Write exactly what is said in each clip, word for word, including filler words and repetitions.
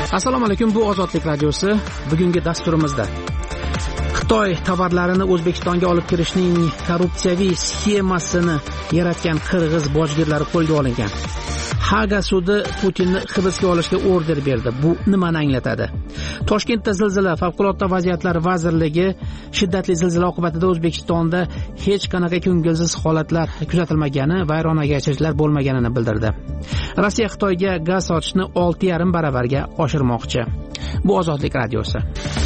Assalomu alaykum, bu Ozodlik radiosi. Bugungi dasturimizda Xitoy tovarlarini O'zbekistonga olib kirishning korrupsiyaviy sxemasini yaratgan qirg'iz bojgirlari qo'lga olingan. Haga sudi Putinni hibsga olishga order berdi. Bu nimani anglatadi? Toshkentda zilzila, favqulodda vaziyatlar vazirligi shiddatli zilzila oqibatida O'zbekistonda hech qanaqa ko'ngilsiz holatlar kuzatilmagani, vayronagarchiliklar bo'lmaganini bildirdi. Rossiya Xitoyga gaz sotishni olti yarim baravarga oshirmoqchi. Bu Ozodlik radiosi.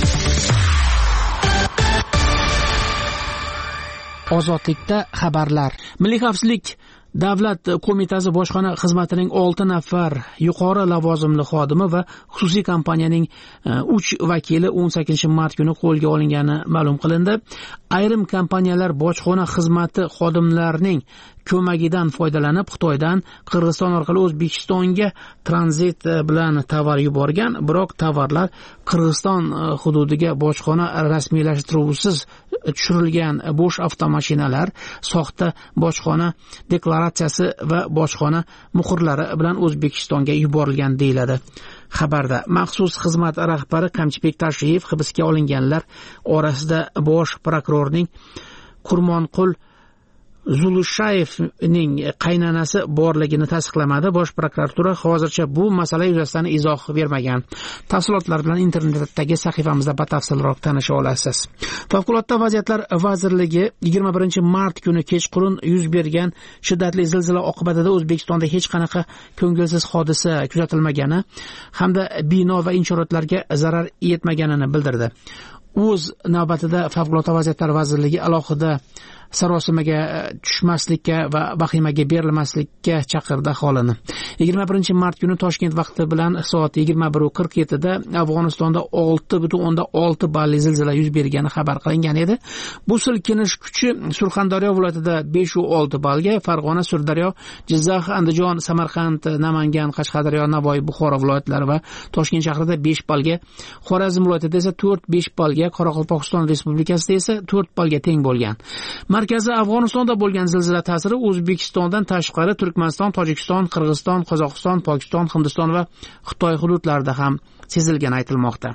Ozodlikda xabarlar. Milliy xavfsizlik Davlat qo'mitasi bojxona xizmatining olti nafar yuqori lavozimli xodimi va xususiy kompaniyaning uch vakili o'n sakkizinchi mart kuni qo'lga olingani ma'lum qilindi. Ayrim kompaniyalar bojxona xizmati xodimlarining ko'magidan foydalanib Xitoydan Qirg'iziston orqali O'zbekistonga tranzit bilan tovar yuborgan, biroq tovarlar Qirg'iziston hududiga bojxona rasmiylashtiruvsiz tushirilgan bo'sh avtomashinalar, soxta bojxona deklaratsiyasi va bojxona muhrlari bilan O'zbekistonga yuborilgan deyiladi. Xabarda maxsus xizmat rahbari Qamchibek Tashiyev hibsga olinganlar orasida bosh prokurorning Kurmonqul Zulishayevning qaynanasi borligini tasdiqlamadi. Bosh prokuratura hozircha bu masala yuzasidan izoh bermagan. Tafsilotlar bilan internetdagi sahifamizda batafsilroq tanisha olasiz. Favqulodda vaziyatlar vazirligi yigirma birinchi mart kuni kechqurun yuz bergan shiddatli zilzila oqibatida O'zbekistonda hech qanaqa ko'ngilsiz hodisa kuzatilmagani hamda bino va inshootlarga zarar yetmaganini bildirdi. O'z navbatida Favqulodda vaziyatlar vazirligi alohida sarosimaga tushmaslikka va vahimaga berilmaslikka chaqirdi aholini. yigirma birinchi mart kuni Toshkent vaqti bilan soat yigirma bir qirq yetti da Afg'onistonda olti butun o'ndan olti balli zilzila yuz bergani xabar qilingan edi. Bu silkinish kuchi Surxondaryo viloyatida besh va olti balga, Farg'ona, Sirdaryo, Jizzax, Andijon, Samarqand, Namangan, Qashqadaryo, Navoiy, Buxoro viloyatlari va Toshkent shahrida besh balga, Xorazm viloyatida esa to'rt besh balga, Qoraqalpog'iston Respublikasida esa to'rt balga teng bo'lgan. Markazi Afg'onistonda bo'lgan zilzila ta'siri O'zbekistondan tashqari Turkmaniston, Tojikiston, Qirg'iziston, Qozog'iston, Pokiston, Hindiston va Xitoy hududlarida ham sezilgani aytilmoqda.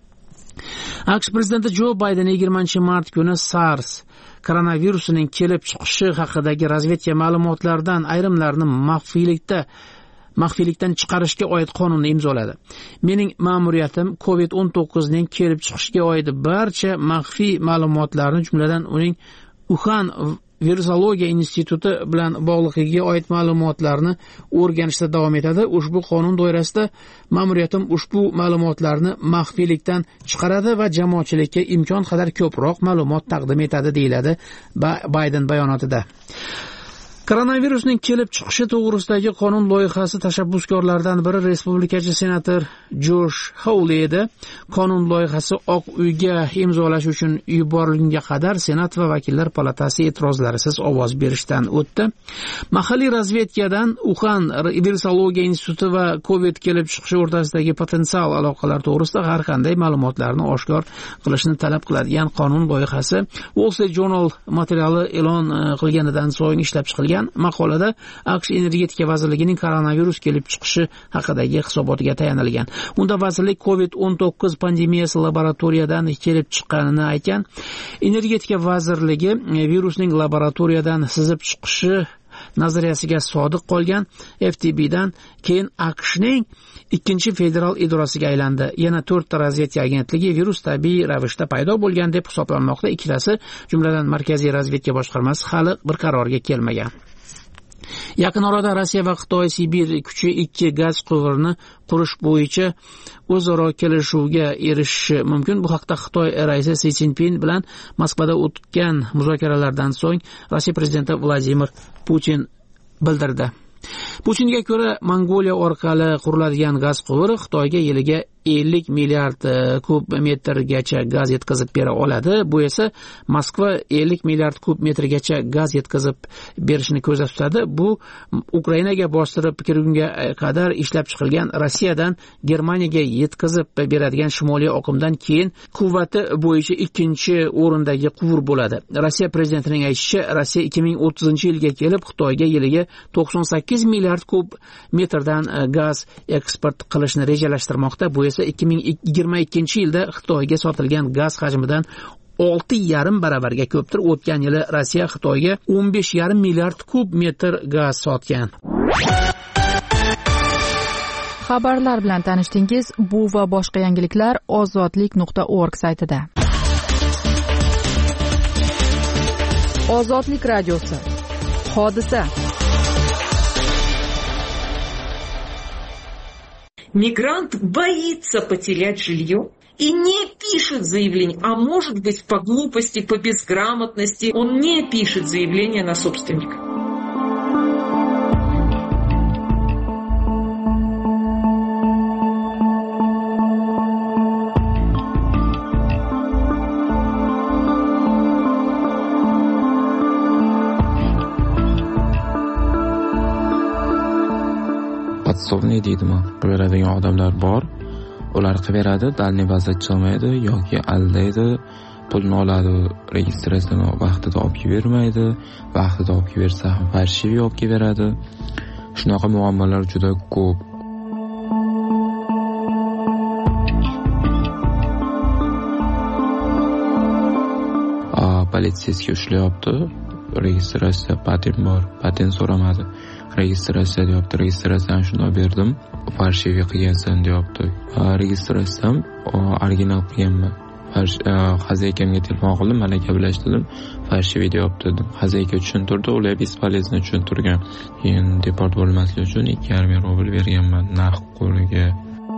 AQSh prezidenti Jo Bayden yigirmanchi mart kuni SARS koronavirusining kelib chiqishi haqidagi razvedka ma'lumotlaridan ayrimlarini maxfiylikda maxfiylikdan chiqarishga oid qonunni imzoladi. Mening ma'muriyatim covid o'n to'qqiz ning kelib chiqishiga oid barcha maxfiy ma'lumotlarni, jumladan uning Uxan Virusologiya instituti bilan bog'liqligiga oid ma'lumotlarni o'rganishda davom etadi. Ushbu qonun doirasida ma'muriyatim ushbu ma'lumotlarni maxfiylikdan chiqaradi va jamoatchilikka imkon qadar ko'proq ma'lumot taqdim etadi, deyiladi Bayden bayonotida. Koronavirusning kelib chiqishi to'g'risidagi qonun loyihasi tashabbuskorlaridan biri respublikachi senator Josh Hawley edi. Qonun loyihasi Oq uyga imzolash uchun yuborilgunga qadar Senat va vakillar palatasi e'tirozlarisiz ovoz berishdan o'tdi. Mahalliy razvedkadan Uxan Virusologiya instituti va Covid kelib chiqishi o'rtasidagi potensial aloqalar to'g'risida har qanday ma'lumotlarni oshkor qilishni talab qiladigan qonun loyihasi Wall Street Journal materiali e'lon qilganidan so'ng ishlab chiqilgan. Maqolada AQSh energetika vazirligining koronavirus kelib chiqishi haqidagi hisobotiga tayanilgan. Unda vazirlik covid o'n to'qqiz pandemiyasi laboratoriyadan kelib chiqqanini aytgan. Energetika vazirligi virusning laboratoriyadan sizib chiqishi nazariyasiga sodiq qolgan. F T B'dan keyin AQShning ikkinchi federal idorasiga aylandi. Yana to'rtta razvedka agentligi virus tabiiy ravishda paydo bo'lgan deb hisoblanmoqda. Ikkilasi, jumladan Markaziy razvedka boshqarmasi hali bir qarorga kelmagan. Yaqin orada Rossiya va Xitoy Sibir kuchi ikki gaz quvurini qurish bo'yicha o'zaro kelishuvga erishishi mumkin. Bu haqda Xitoy raisi Si Szinpin bilan Moskvada o'tgan muzokaralardan so'ng Rossiya prezidenti Vladimir Putin bildirdi. Putinga ko'ra, Mongoliya orqali quriladigan gaz quvuri Xitoyga yiliga ellik milliard kub metrgacha gaz yetkazib bera oladi. Bu esa Moskva ellik milliard kub metrgacha gaz yetkazib berishni ko'zda tutadi. Bu Ukrainaga bostirib kirgunga qadar ishlab chiqilgan Rossiyadan Germaniyaga yetkazib beradigan shimoliy oqimdan keyin quvvati bo'yicha ikkinchi o'rindagi quvur bo'ladi. Rossiya prezidentining aytishicha, Rossiya ikki ming o'ttizinchi yilga kelib Xitoyga yiliga to'qson sakkiz milliard kub metrdan gaz eksport qilishni rejalashtirmoqda. Bu esa esa ikki ming yigirma ikkinchi yilda Xitoyga sotilgan gaz hajmidan olti yarim baravarga ko'pdir. O'tgan yili Rossiya Xitoyga o'n besh yarim milliard kub metr gaz sotgan. Xabarlar bilan tanishdingiz. Bu va boshqa yangiliklar ozodlik nuqta org saytida. Ozodlik radiosi. Hodisa. Мигрант боится потерять жилье и не пишет заявление, а может быть по глупости, по безграмотности он не пишет заявление на собственника. Podsovniy deydimi, beradigan odamlar bor. Ular qilaveradi, dalniy vaziyat chiqmaydi yoki aldaydi, pulni oladi, registratsiyani vaqtida olib bermaydi, vaqtida olib bersa ham farshiviy olib beradi. Shunaqa muammolar juda ko'p. A, politsiyasiga ushlayapti. Registratsiya patent bor, patent so'ramadi. Registratsiya deyapti, registratsiyani shunday berdim, farshiviy qilgansan deyapti. Registratsiyam original qilganman. Xazaykamga telefon qildim, mana gaplashdim, farshiviy deyapti dedim. Xazayka tushuntirdi, ular bespolezno tushuntirgan. Keyin deport bo'lmaslik uchun ikki yarim ming rubl berganman narx qo'liga.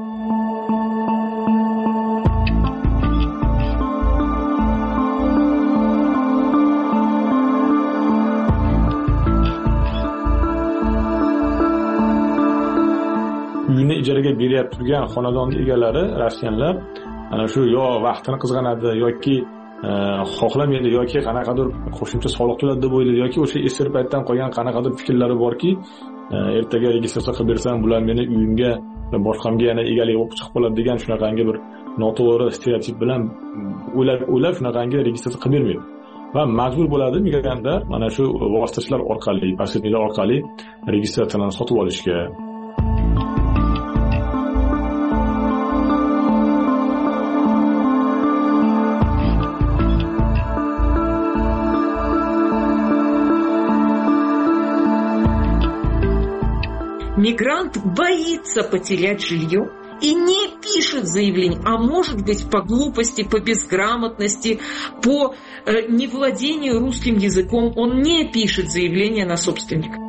Uyni ijaraga berib turgan xonadon egalari rossiyanlar ana shu yo vaqtini qizg'anadi yoki xohlamaydi yoki qanaqadir qo'shimcha soliq to'ladi deb o'ylaydi yoki o'sha eski paytdan qolgan qanaqadir fikrlari borki, ertaga registratsiya qilib bersam bular meni uyimga boshqamga yana egalik bo'lib chiqib qoladi degan shunaqangi bir noto'g'ri stereotip bilan o'ylab o'ylab shunaqangi registratsiya qilib bermaydi. Va majbur bo'ladi migrantlar mana shu vositachilar orqali, posredniklar orqali registratsiyani sotib olishga. Мигрант боится потерять жилье и не пишет заявление, а может быть по глупости, по безграмотности, по э, невладению русским языком он не пишет заявление на собственника.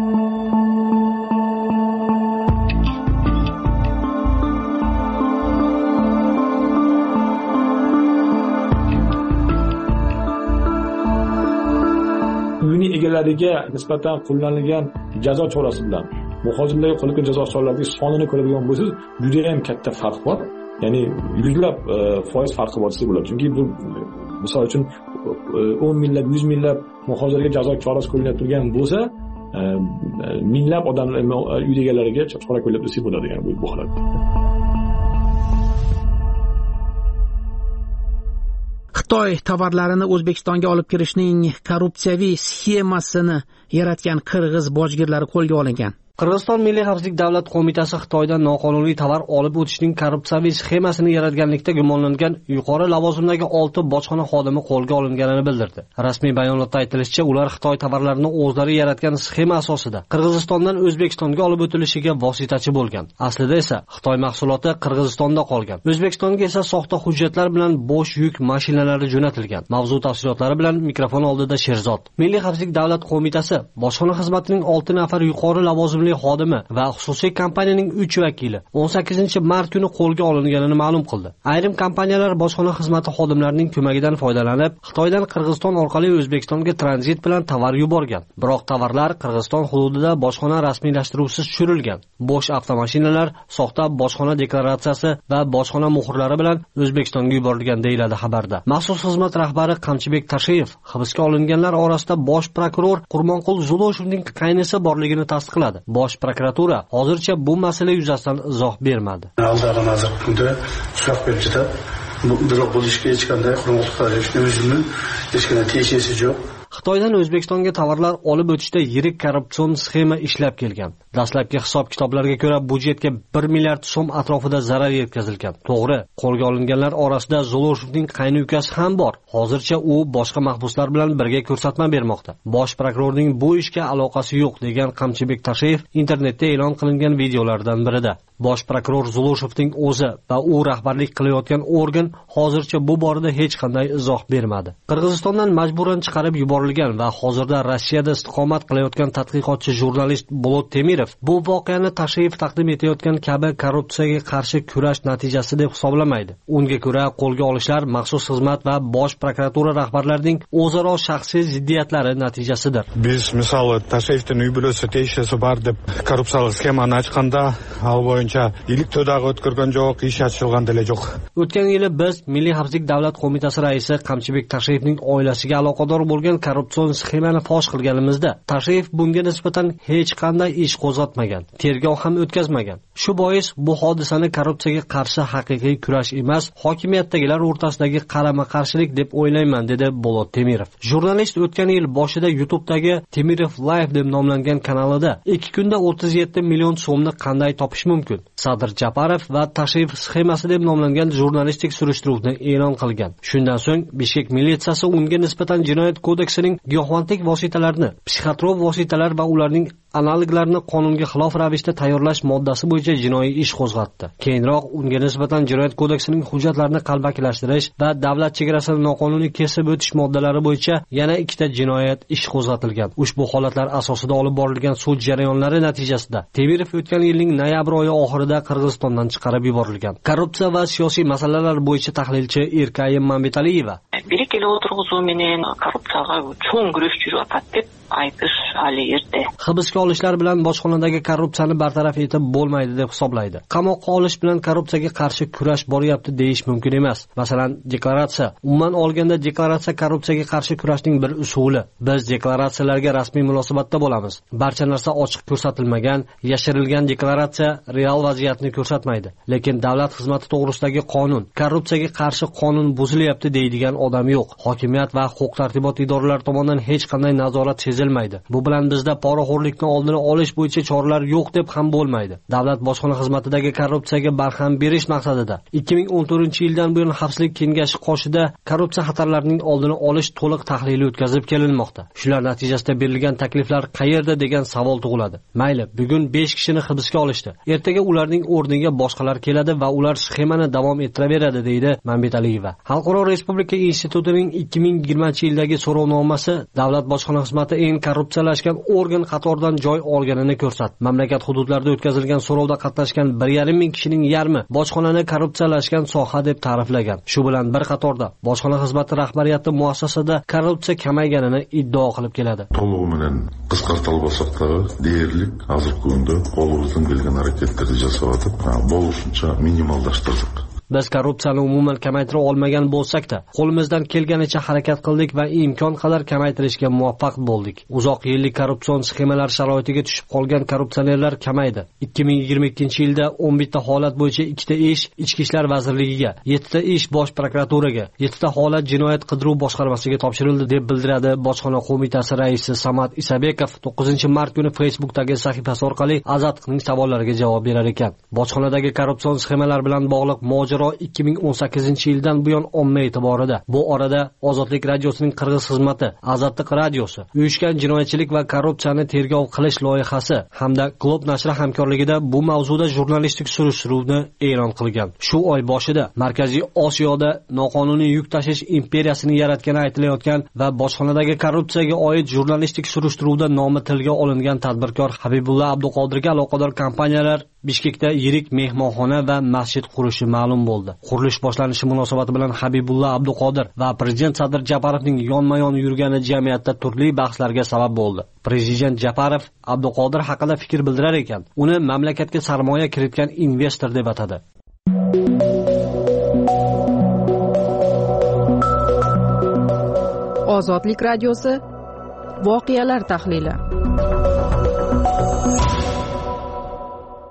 Uyni egalariga nisbatan qo'llanilgan jazo chorasi bilan muhojirlarga qo'llangan jazo choralarining sonini ko'radigan bo'lsangiz, juda ham katta farq bor. Ya'ni yuzlab foiz farqi bor desa bo'ladi. Chunki bu misol uchun o'n minglab, yuz minglab muhojirlarga jazo chorasi qo'llanib turgan bo'lsa, minglab odamlar uy egalariga chora qo'llab desa bo'ladi, ya'ni bu holat. Xitoy tovarlarini O'zbekistonga olib kirishning korrupsiyaviy sxemasini yaratgan qirg'iz bojgirlari qo'lga olingan. Qirg'iziston Milliy xavfsizlik davlat qo'mitasi Xitoydan noqonuniy tovar olib o'tishning korrupsiyaviy sxemasini yaratganlikda gumonlangan yuqori lavozimdagi olti bojxona xodimi qo'lga olinganini bildirdi. Rasmiy bayonotda aytilishicha, ular Xitoy tovarlarini o'zlari yaratgan sxema asosida Qirg'izistondan O'zbekistonga olib o'tilishiga vositachi bo'lgan. Aslida esa Xitoy mahsuloti Qirg'izistonda qolgan. O'zbekistonga esa soxta hujjatlar bilan bo'sh yuk mashinalari jo'natilgan. Mavzu tafsilotlari bilan mikrofon oldida Sherzod. Milliy xavfsizlik davlat qo'mitasi bojxona xizmatining olti nafar yuqori lavozimli xodimi va xususiy kompaniyaning uch vakili o'n sakkizinchi mart kuni qo'lga olinganini ma'lum qildi. Ayrim kompaniyalar bojxona xizmati xodimlarining ko'magidan foydalanib, Xitoydan Qirg'iziston orqali O'zbekistonga tranzit bilan tovar yuborgan. Biroq tovarlar Qirg'iziston hududida bojxona rasmiylashtiruvsiz tushirilgan. Bo'sh avtomashinalar, soxta bojxona deklaratsiyasi va bojxona muhrlari bilan O'zbekistonga yuborilgan deyiladi xabarda. Maxsus xizmat rahbari Qamchibek Tasheyev hibsga olinganlar orasida bosh prokuror Qurmonqul Zuloshovning qaynisi borligini tasdiqladi. Bosh prokuratura hozircha bu masala yuzasidan izoh bermadi. Aldagan hozir kunda so'roq berishda biroq bu ishga hech qanday Qurmonqul Tasheevning o'zini hech qanday tegishisi yo'q. Xitoydan O'zbekistonga tovarlar olib o'tishda yirik korrupsion sxema ishlab kelgan. Dastlabki hisob-kitoblarga ko'ra, budjetga bir milliard so'm atrofida zarar yetkazilgan. To'g'ri, qo'lga olinganlar orasida Zulushevning qayni ukasi ham bor. Hozircha u boshqa mahbuslar bilan birga ko'rsatma bermoqda. Bosh prokurorning bu ishga aloqasi yo'q degan Qamchibek Tashev internetda e'lon qilingan videolardan birida. Bosh prokuror Zulushevning o'zi va u rahbarlik qilayotgan organ hozircha bu borada hech qanday izoh bermadi. Qirg'izistondan majburan chiqarib yuborilgan va hozirda Rossiyada istiqomat qilayotgan tadqiqotchi jurnalist Bolot Temirov bu voqeani Tashev taqdim etayotgan kabi korrupsiyaga qarshi kurash natijasi deb hisoblamaydi. Unga ko'ra, qo'lga olishlar maxsus xizmat va bosh prokuratura rahbarlarining o'zaro shaxsiy ziddiyatlari natijasidir. Biz misol Tashevning uy bilan sotishasi bor deb korrupsiyalik sxemani ochganda, al bo'yicha ilik to'dag'i o'tkirgan yo'q, ish ochilgan dele yo'q. O'tgan yili biz Milliy xavfsizlik davlat qo'mitasi raisi Qamchibek Tashevning oilasiga aloqador bo'lgan korrupsion sxemani fosh qilganimizda, Tashev bunga nisbatan hech qanday ish qo'zg'atmagan, tergov ham o'tkazmagan. Shu bois bu hodisani korrupsiyaga qarshi haqiqiy kurash emas, hokimiyatdagilar o'rtasidagi qarama-qarshilik deb o'ylayman, dedi Bolot Temirov. Jurnalist o'tgan yil boshida YouTube'dagi Temirov Live deb nomlangan kanalida ikki kunda o'ttiz yetti million so'mni qanday topish mumkin? Sadir Japarov va Tashev sxemasi deb nomlangan jurnalistik surishtiruvni e'lon qilgan. Shundan so'ng Bishkek militsiyasi unga nisbatan jinoyat kodeksining giyohvandlik vositalarini, psixotrop vositalar va ularning analoglarini qonunga xilof ravishda tayyorlash moddasi bo'yicha jinoiy ish qo'zg'atdi. Keyinroq unga nisbatan jinoyat kodeksining hujjatlarini qalbakilashtirish va davlat chegarasini noqonuniy kesib o'tish moddalari bo'yicha yana ikkita jinoyat ish qo'zg'atilgan. Ushbu holatlar asosida olib borilgan sud jarayonlari natijasida Temirov o'tgan yilning noyabr oyi oxirida Qirg'izistondan chiqarib yuborilgan. Korrupsiya va siyosiy masalalar bo'yicha tahlilchi Erkayim Mambetaliyeva birik ele o'tirg'izuv menen korrupsiyaga cho'ng kurash jurat deb aytish hali erta. Hibsga olishlar bilan bojxonadagi korrupsiyani bartaraf etib bo'lmaydi deb hisoblaydi. Qamoqqa olish bilan korrupsiyaga qarshi kurash boryapti deyish mumkin emas. Masalan, deklaratsiya. Umuman olganda deklaratsiya korrupsiyaga qarshi kurashning bir usuli. Biz deklaratsiyalarga rasmiy munosabatda bo'lamiz. Barcha narsa ochiq ko'rsatilmagan, yashirilgan deklaratsiya real vaziyatni ko'rsatmaydi. Lekin davlat xizmati to'g'risidagi qonun, korrupsiyaga qarshi qonun buzilyapti deydigan odam yo'q. Hokimiyat va huquq-tartibot idoralari tomonidan hech qanday nazorat sezilmaydi. Bu bilan bizda poraxo'rlikni oldini olish bo'yicha choralar yo'q deb ham bo'lmaydi. Davlat bojxona xizmatidagi korrupsiyaga barham berish maqsadida ikki ming o'n to'rtinchi yildan buyon Xavfsizlik kengashi qoshida korrupsiya xatarlarining oldini olish to'liq tahlili o'tkazib kelinmoqda. Shular natijasida berilgan takliflar qayerda degan savol tug'iladi. Mayli, bugun besh kishini hibsga olishdi. Ertaga ularning o'rniga boshqalar keladi va ular sxemani davom ettiraveradi, deydi Mambetaliyeva. Xalqaro respublika institutining ikki ming yigirmanchi yildagi so'rovnomasi davlat bojxona xizmati eng korrupsiyalashgan organ qatoridan joy olganini ko'rsatdi. Mamlakat hududlarida o'tkazilgan so'rovda qatnashgan bir yarim ming kishining yarmi bojxonani korrupsiyalashgan soha deb ta'riflagan. Shu bilan bir qatorda bojxona xizmati rahbariyati muassasada korrupsiya kamayganini iddao qilib keladi. To'liq bilan qisqartirib olsaqlar, deyarli hozirgi kunda qo'limizdan kelgan harakatlarni jasatib, bo'lishuncha minimallashtirdik. Biz korrupsiyani umuman kamaytira olmagan bo'lsak-da, qo'limizdan kelganicha harakat qildik va imkon qadar kamaytirishga muvaffaq bo'ldik. Uzoq yillik korrupsion sxemalar sharoitiga tushib qolgan korrupsionerlar kamaydi. ikki ming yigirma ikkinchi yilda o'n bitta holat bo'yicha ikkita ish Ichki ishlar vazirligiga, yettita ish bosh prokuraturaga, yettita holat jinoyat qidiruv boshqarmasiga topshirildi deb bildiradi Bojxona qo'mitasi raisi Samad Isabekov to'qqizinchi mart kuni Facebook'dagi sahifasi orqali Azatning savollariga javob berar ekan. Bojxonadagi korrupsion sxemalar bilan bog'liq mojaro ikki ming o'n sakkizinchi yildan buyon omma e'tiborida. Bu orada Ozodlik radiosining qirg'iz xizmati, Azatlik radiosi, uyushgan jinoyatchilik va korrupsiyani tergov qilish loyihasi hamda Glob nashri hamkorligida bu mavzuda jurnalistik surishtiruvni e'lon qilgan. Shu oy boshida Markaziy Osiyoda noqonuniy yuk tashish imperiyasini yaratgani aytilayotgan va bojxonadagi korrupsiyaga oid jurnalistik surishtiruvda nomi tilga olingan tadbirkor Habibulla Abduqodirga aloqador kompaniyalar Bishkekda yirik mehmonxona va masjid qurishi ma'lum bo'ldi. Qurilish boshlanishi munosabati bilan Habibulla Abduqodir va prezident Sadir Japarovning yonma-yon yurgani jamiyatda turli bahslarga sabab bo'ldi. Prezident Japarov Abduqodir haqida fikr bildirar ekan, uni mamlakatga sarmoya kiritgan investor deb atadi. Ozodlik radiosi voqealar tahlili.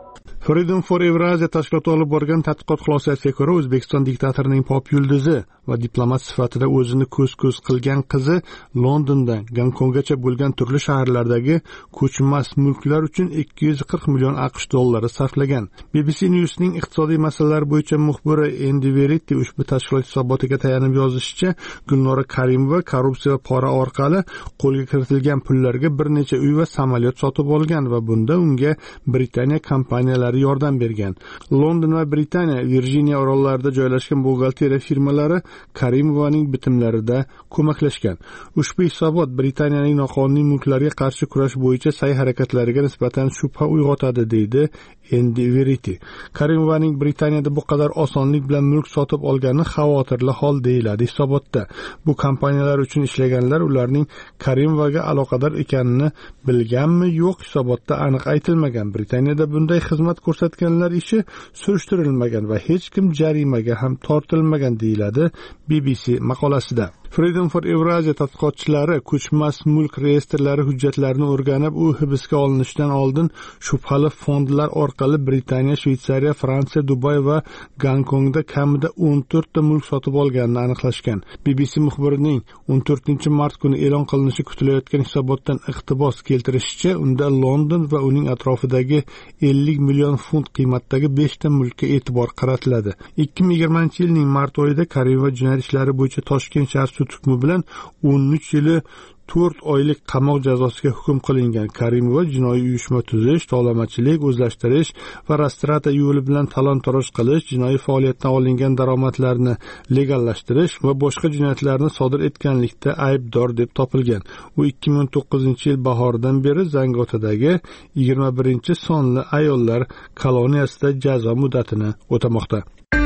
Freedom for Eurasia tashkiloti olib borgan tadqiqot xulosasiga ko'ra, O'zbekiston diktatorining pop yulduzi va diplomat sifatida o'zini ko'z-ko'z qilgan qizi Londondan Gonkonggacha bo'lgan turli shaharlardagi ko'chmas mulklar uchun ikki yuz qirq million AQSh dollari sarflagan. B B C News'ning iqtisodiy masalalar bo'yicha muxbiri Andy Verity ushbu tashkilot hisobotiga tayanib yozishicha, Gulnora Karimova korrupsiya va pora orqali qo'lga kiritilgan pullarga bir necha uy va samolyot sotib olgan va bunda unga Britaniya kompaniyalari yordam bergan. London va Britaniya Virjiniya orollarida joylashgan buxgalteriya firmalari Karimovaning bitimlarida ko'maklashgan. Ushbu hisobot Britaniyaning noqonuniy mulklarga qarshi kurash bo'yicha sa'y-harakatlariga nisbatan shubha uyg'otadi, deydi Andy Verity. Karimovaning Britaniyada bu qadar osonlik bilan mulk sotib olgani xavotirli hol deyiladi hisobotda. Bu kompaniyalar uchun ishlaganlar ularning Karimovaga aloqador ekanini bilganmi, yo'q, hisobotda aniq aytilmagan. Britaniyada bunday xizmat ko'rsatganlar ishi surishtirilmagan va hech kim jarimaga ham tortilmagan, deyiladi B B C maqolasida. Freedom for Eurasia tadqiqotchilari ko'chmas mulk reyestrlari hujjatlarini o'rganib, u hibsga olinishidan oldin shubhali fondlar orqali Britaniya, Shveysariya, Fransiya, Dubay va Gonkongda kamida o'n to'rt ta mulk sotib olganini aniqlashgan. B B C muxbirining o'n to'rtinchi mart kuni e'lon qilinishi kutilayotgan hisobotdan iqtibos keltirishicha, unda London va uning atrofidagi ellik million funt qiymatdagi besh ta mulkka e'tibor qaratiladi. ikki ming yigirmanchi yilning mart oyida Karimova jinoyat ishlari bo'yicha Toshkent shahar sud hukmi bilan o'n uch yili to'rt oylik qamoq jazosiga hukm qilingan. Karimova jinoiy uyushma tuzish, tovlamachilik, o'zlashtirish va rastrata yo'li bilan talon-toroj qilish, jinoiy faoliyatdan olingan daromadlarni legallashtirish va boshqa jinoyatlarni sodir etganlikda aybdor deb topilgan. U ikki ming o'n to'qqizinchi yil bahoridan beri Zangiotadagi yigirma birinchi sonli ayollar koloniyasida jazo muddatini o'tamoqda.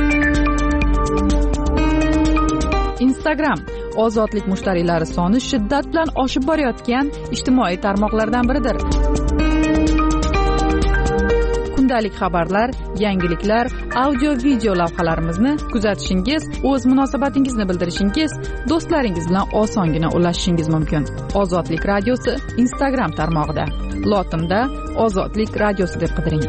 Instagram ozodlik mushtariylari soni shiddat bilan oshib borayotgan ijtimoiy tarmoqlardan biridir. Kundalik xabarlar, yangiliklar, audio-video lavhalarimizni kuzatishingiz, o'z munosabatingizni bildirishingiz, do'stlaringiz bilan osongina ulashishingiz mumkin. Ozodlik radiosi Instagram tarmog'ida. Lotinda Ozodlik radiosi deb qidiring.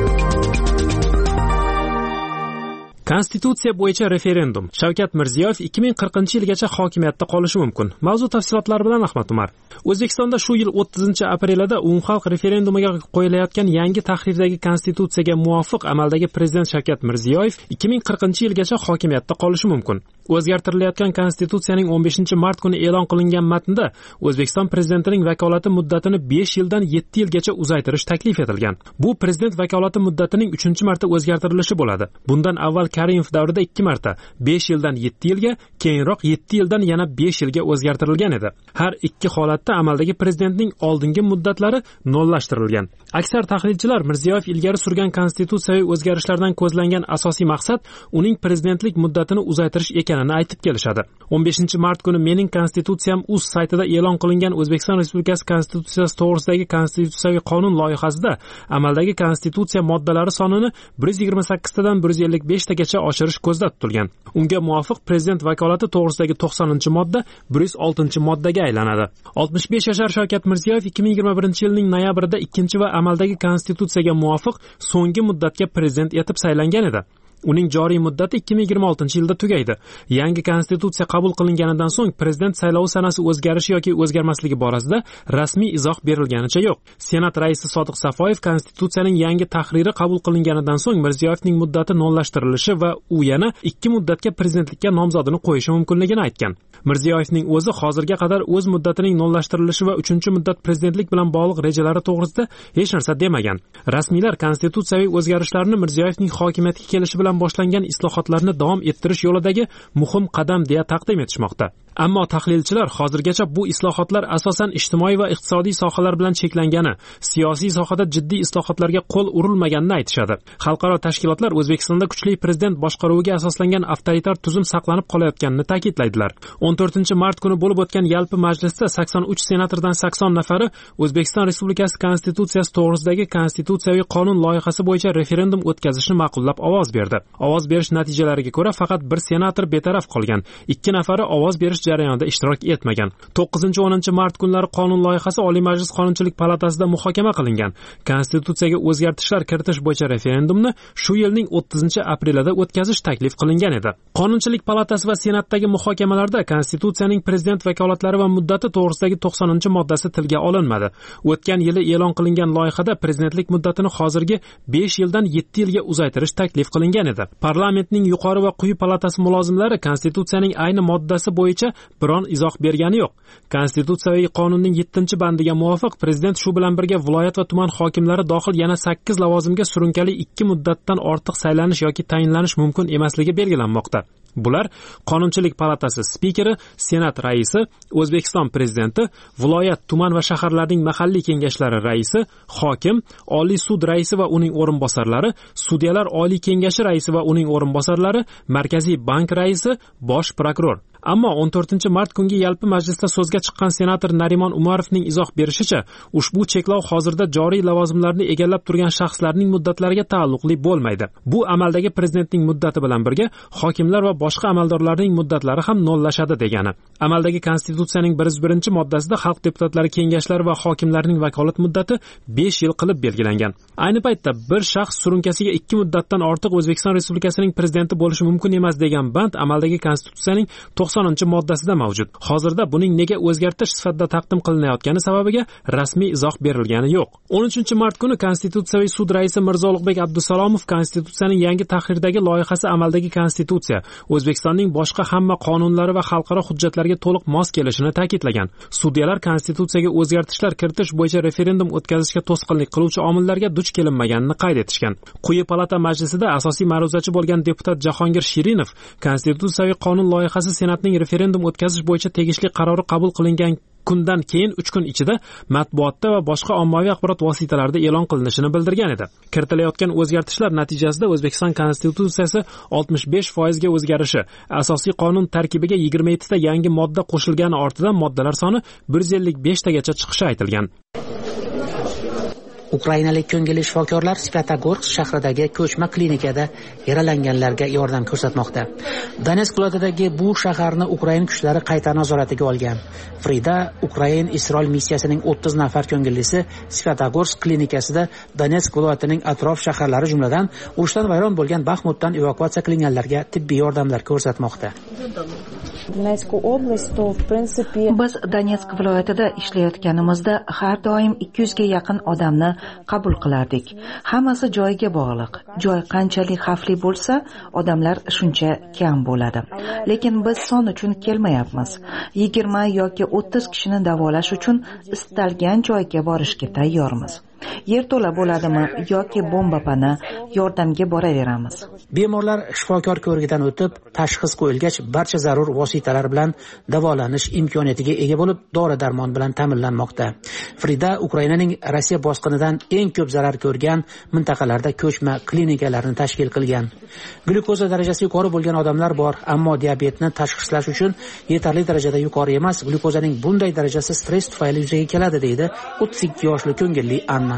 Konstitutsiya bo'yicha referendum. Shavkat Mirziyoyev ikki ming qirqinchi yilgacha hokimiyatda qolishi mumkin. Mavzu tafsilotlari bilan Ahmad Umar. O'zbekistonda shu yil o'ttizinchi aprelida umumxalq referendumiga qo'yilayotgan yangi tahrirdagi konstitutsiyaga muvofiq amaldagi prezident Shavkat Mirziyoyev ikki ming qirqinchi yilgacha hokimiyatda qolishi mumkin. O'zgartirilayotgan konstitutsiyaning o'n beshinchi mart kuni e'lon qilingan matnda O'zbekiston prezidentining vakolati muddatini besh yildan yetti yilgacha uzaytirish taklif etilgan. Bu prezident vakolati muddatining uchinchi marta o'zgartirilishi bo'ladi. Bundan avval Karimov davrida ikki marta besh yildan yetti yilga, keyinroq yetti yildan yana besh yilga o'zgartirilgan edi. Har ikki holatda amaldagi prezidentning oldingi muddatlari nollashtirilgan. Aksar tahlilchilar Mirziyoyev ilgari surgan konstitutsiyaviy o'zgarishlardan ko'zlangan asosiy maqsad uning prezidentlik muddatini uzaytirish ekanini aytib kelishadi. o'n beshinchi mart kuni Mening konstitutsiyam uz saytida e'lon qilingan O'zbekiston Respublikasi konstitutsiyasi to'g'risidagi konstitutsiyaviy qonun loyihasida amaldagi konstitutsiya moddalari sonini bir yuz yigirma sakkiz tadan bir yuz ellik besh tagacha oshirish ko'zda tutilgan. Unga muvofiq prezident vakolati to'g'risidagi to'qsoninchi modda bir yuz oltinchi moddaga aylanadi. oltmish besh yashar Shavkat Mirziyoyev ikki ming yigirma birinchi yilning noyabrida ikkinchi va amaldagi konstitutsiyaga muvofiq so'nggi muddatga prezident etib saylangan edi. Uning joriy muddati ikki ming yigirma oltinchi yilda tugaydi. Yangi konstitutsiya qabul qilinganidan so'ng prezident saylovi sanasi o'zgarishi yoki o'zgarmasligi borasida rasmiy izoh berilganicha yo'q. Senat raisi Sodiq Safoyev konstitutsiyaning yangi tahriri qabul qilinganidan so'ng Mirziyoyevning muddati nollashtirilishi va u yana ikki muddatga prezidentlikka nomzodini qo'yishi mumkinligini aytgan. Mirziyoyevning o'zi hozirga qadar o'z muddatining nollashtirilishi va uchinchi muddat prezidentlik bilan bog'liq rejalari to'g'risida hech narsa demagan. Rasmiylar konstitutsiyaviy o'zgarishlarni Mirziyoyevning hokimiyatga kelishi bilan boshlangan islohotlarni davom ettirish yo'lidagi muhim qadam deya taqdim etishmoqda. Ammo tahlilchilar hozirgacha bu islohotlar asosan ijtimoiy va iqtisodiy sohalar bilan cheklangani, siyosiy sohada jiddiy islohotlarga qo'l urilmaganini aytishadi. Xalqaro tashkilotlar O'zbekistonda kuchli prezident boshqaruviga asoslangan avtoritar tuzum saqlanib qolayotganini ta'kidlaydilar. o'n to'rtinchi mart kuni bo'lib o'tgan yalpi majlisda sakson uch senatordan sakson nafari O'zbekiston Respublikasi konstitutsiyasi to'g'risidagi konstitutsiyaviy qonun loyihasi bo'yicha referendum o'tkazishni ma'qullab ovoz berdi. Ovoz berish natijalariga ko'ra faqat bir senator betaraf qolgan. ikki nafari ovoz berish qurish jarayonida ishtirok etmagan. to'qqizinchi o'ninchi mart kunlari qonun loyihasi Oliy Majlis Qonunchilik palatasida muhokama qilingan. Konstitutsiyaga o'zgartishlar kiritish bo'yicha referendumni shu yilning o'ttizinchi aprelida o'tkazish taklif qilingan edi. Qonunchilik palatasi va Senatdagi muhokamalarda Konstitutsiyaning prezident vakolatlari va muddati to'g'risidagi to'qsoninchi moddasi tilga olinmadi. O'tgan yili e'lon qilingan loyihada prezidentlik muddatini hozirgi besh yildan yetti yilga uzaytirish taklif qilingan edi. Parlamentning yuqori va quyi palatasi mulozimlari Konstitutsiyaning ayni moddasi bo'yicha biron izoh bergani yo'q. Konstitutsiyaviy qonunning yettinchi bandiga muvofiq prezident shu bilan birga viloyat va tuman hokimlari dohil yana sakkiz lavozimga surunkali ikki muddatdan ortiq saylanish yoki tayinlanish mumkin emasligi belgilanmoqda. Bular Qonunchilik palatasi spikeri, Senat raisi, O'zbekiston prezidenti, viloyat, tuman va shaharlarning mahalliy kengashlari raisi, hokim, Oliy sud raisi va uning o'rinbosarlari, sudyalar oliy kengashi raisi va uning o'rinbosarlari, Markaziy bank raisi, bosh prokuror. Ammo o'n to'rtinchi mart kungi yalpi majlisda so'zga chiqqan senator Narimon Umarovning izoh berishicha, ushbu cheklov hozirda joriy lavozimlarni egallab turgan shaxslarning muddatlariga taalluqli bo'lmaydi. Bu amaldagi prezidentning muddati bilan birga hokimlar va boshqa amaldorlarning muddatlari ham nollashadi degani. Amaldagi Konstitutsiyaning bir yuz birinchi moddasida xalq deputatlari kengashlari va hokimlarning vakolat muddati besh yil qilib belgilangan. Ayni paytda bir shaxs surunkasiga ikki muddatdan ortiq O'zbekiston Respublikasining prezidenti bo'lishi mumkin emas degan band amaldagi Konstitutsiyaning to'qsoninchi moddasida mavjud. Hozirda buning nega o'zgartirish sifatida taqdim qilinayotgani sababiga rasmiy izoh berilgani yo'q. o'n uchinchi mart kuni Konstitutsiyaviy sud raisi Mirzo Ulug'bek Abdusalomov Konstitutsiyaning yangi tahrirdagi loyihasi amaldagi Konstitutsiya, O'zbekistonning boshqa hamma qonunlari va xalqaro hujjatlarga to'liq mos kelishini ta'kidlagan. Sudyalar Konstitutsiyaga o'zgartishlar kiritish bo'yicha referendum o'tkazishga to'sqinlik qiluvchi omillarga duch kelinmaganini qayd etishgan. Quyi palata majlisida asosiy ma'ruzachi bo'lgan deputat Jahongir Shirinov Konstitutsiyaviy qonun loyihasi Senatning referendum o'tkazish bo'yicha tegishli qarori qabul qilingan kundan keyin uch kun ichida matbuotda va boshqa ommaviy axborot vositalarida e'lon qilinishini bildirgan edi. Kiritilayotgan o'zgartishlar natijasida O'zbekiston Konstitutsiyasi oltmish besh foizga o'zgarishi, asosiy qonun tarkibiga yigirma yetti ta yangi modda qo'shilgani ortidan moddalar soni bir yuz ellik besh tagacha chiqishi aytilgan. Ukrainalik ko'ngilli shifokorlar Svyatogorsk shahridagi ko'chma klinikada yaralanganlarga yordam ko'rsatmoqda. Donetsk viloyatidagi bu shaharni Ukraina kuchlari qayta nazoratiga olgan. Frida Ukrain Isroil missiyasining o'ttiz nafar ko'ngillisi Svyatogorsk klinikasida Donetsk viloyatining atrof shaharlari jumladan urushdan vayron bo'lgan Baxmutdan evakuatsiya qilinganlarga tibbiy yordamlar ko'rsatmoqda. Biz Donetsk viloyatida ishlayotganimizda har doim ikki yuzga yaqin odamni qabul qilardik. Hammasi joyiga bog'liq. Joy qanchalik xavfli bo'lsa, odamlar shuncha kam bo'ladi. Lekin biz son uchun kelmayapmiz. yigirma yoki o'ttiz kishini davolash uchun istalgan joyga borishga tayyormiz. Yer to'la bo'ladimi yoki bomba pana yordamga boraveramiz. Bemorlar shifokor ko'rigidan o'tib, tashxis qo'yilgach, barcha zarur vositalar bilan davolanish imkoniyatiga ega bo'lib, dori-darmon bilan ta'minlanmoqda. Frida Ukrainaning Rossiya bosqinidan eng ko'p zarar ko'rgan mintaqalarda ko'chma klinikalarni tashkil qilgan. Glyukoza darajasi yuqori bo'lgan odamlar bor, ammo diabetni tashxislash uchun yetarli darajada yuqori emas. Glyukozaning bunday darajasi stress tufayli yuzaga keladi, deydi o'ttiz ikki yoshli ko'ngilli Anna.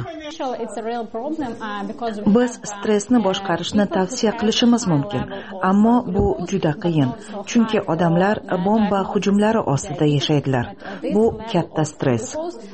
Biz stressni boshqarishni tavsiya qilishimiz mumkin, ammo bu juda qiyin, chunki odamlar bomba hujumlari ostida yashaydilar. Bu katta stress.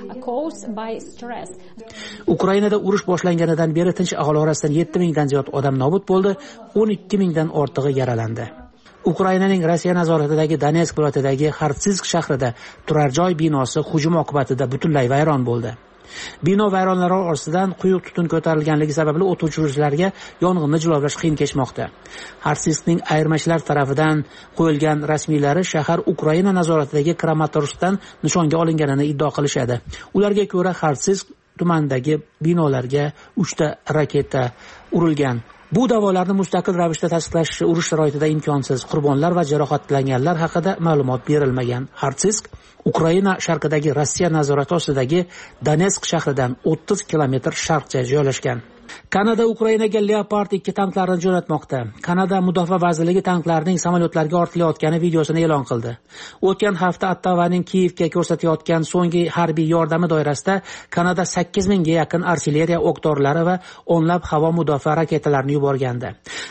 Ukrainada urush boshlanganidan beri tinch aholi orasidan yetti mingdan ziyod odam nobud bo'ldi, o'n ikki mingdan ortig'i yaralandi. Ukrainaning Rossiya nazoratidagi Donetsk viloyatidagi Xartsinsk shahrida turar joy binosi hujum oqibatida butunlay vayron bo'ldi. Bino vayronlari orasidan quyuq tutun ko'tarilganligi sababli o't o'chiruvchilarga yong'inni jilovlash qiyin kechmoqda. Xartsinskning ayirmachilar tarafidan qo'yilgan rasmiylari shahar Ukraina nazoratidagi Kramatorskdan nishonga olinganini iddao qilishadi. Ularga ko'ra Xartsinsk tumanidagi binolarga uchta raketa urilgan. Bu da'volarni mustaqil ravishda tasdiqlash urush sharoitida imkonsiz. Qurbonlar va jarohatlanganlar haqida ma'lumot berilmagan. Xartsinsk Ukraina sharqidagi Rossiya nazorati ostidagi Donetsk shahridan o'ttiz kilometr sharqcha joylashgan. Kanada Ukrainaga Leopard ikki tanklarini jo'natmoqda. Kanada Mudofaa vazirligi tanklarning samolyotlarga ortilayotgani videosini e'lon qildi. O'tgan hafta Ottavaning Kiyevga ko'rsatayotgan so'nggi harbiy yordami doirasida Kanada sakkiz mingga yaqin artilleriya o'q-dorilar va o'nlab havo mudofaa raketalarini yuborgandi.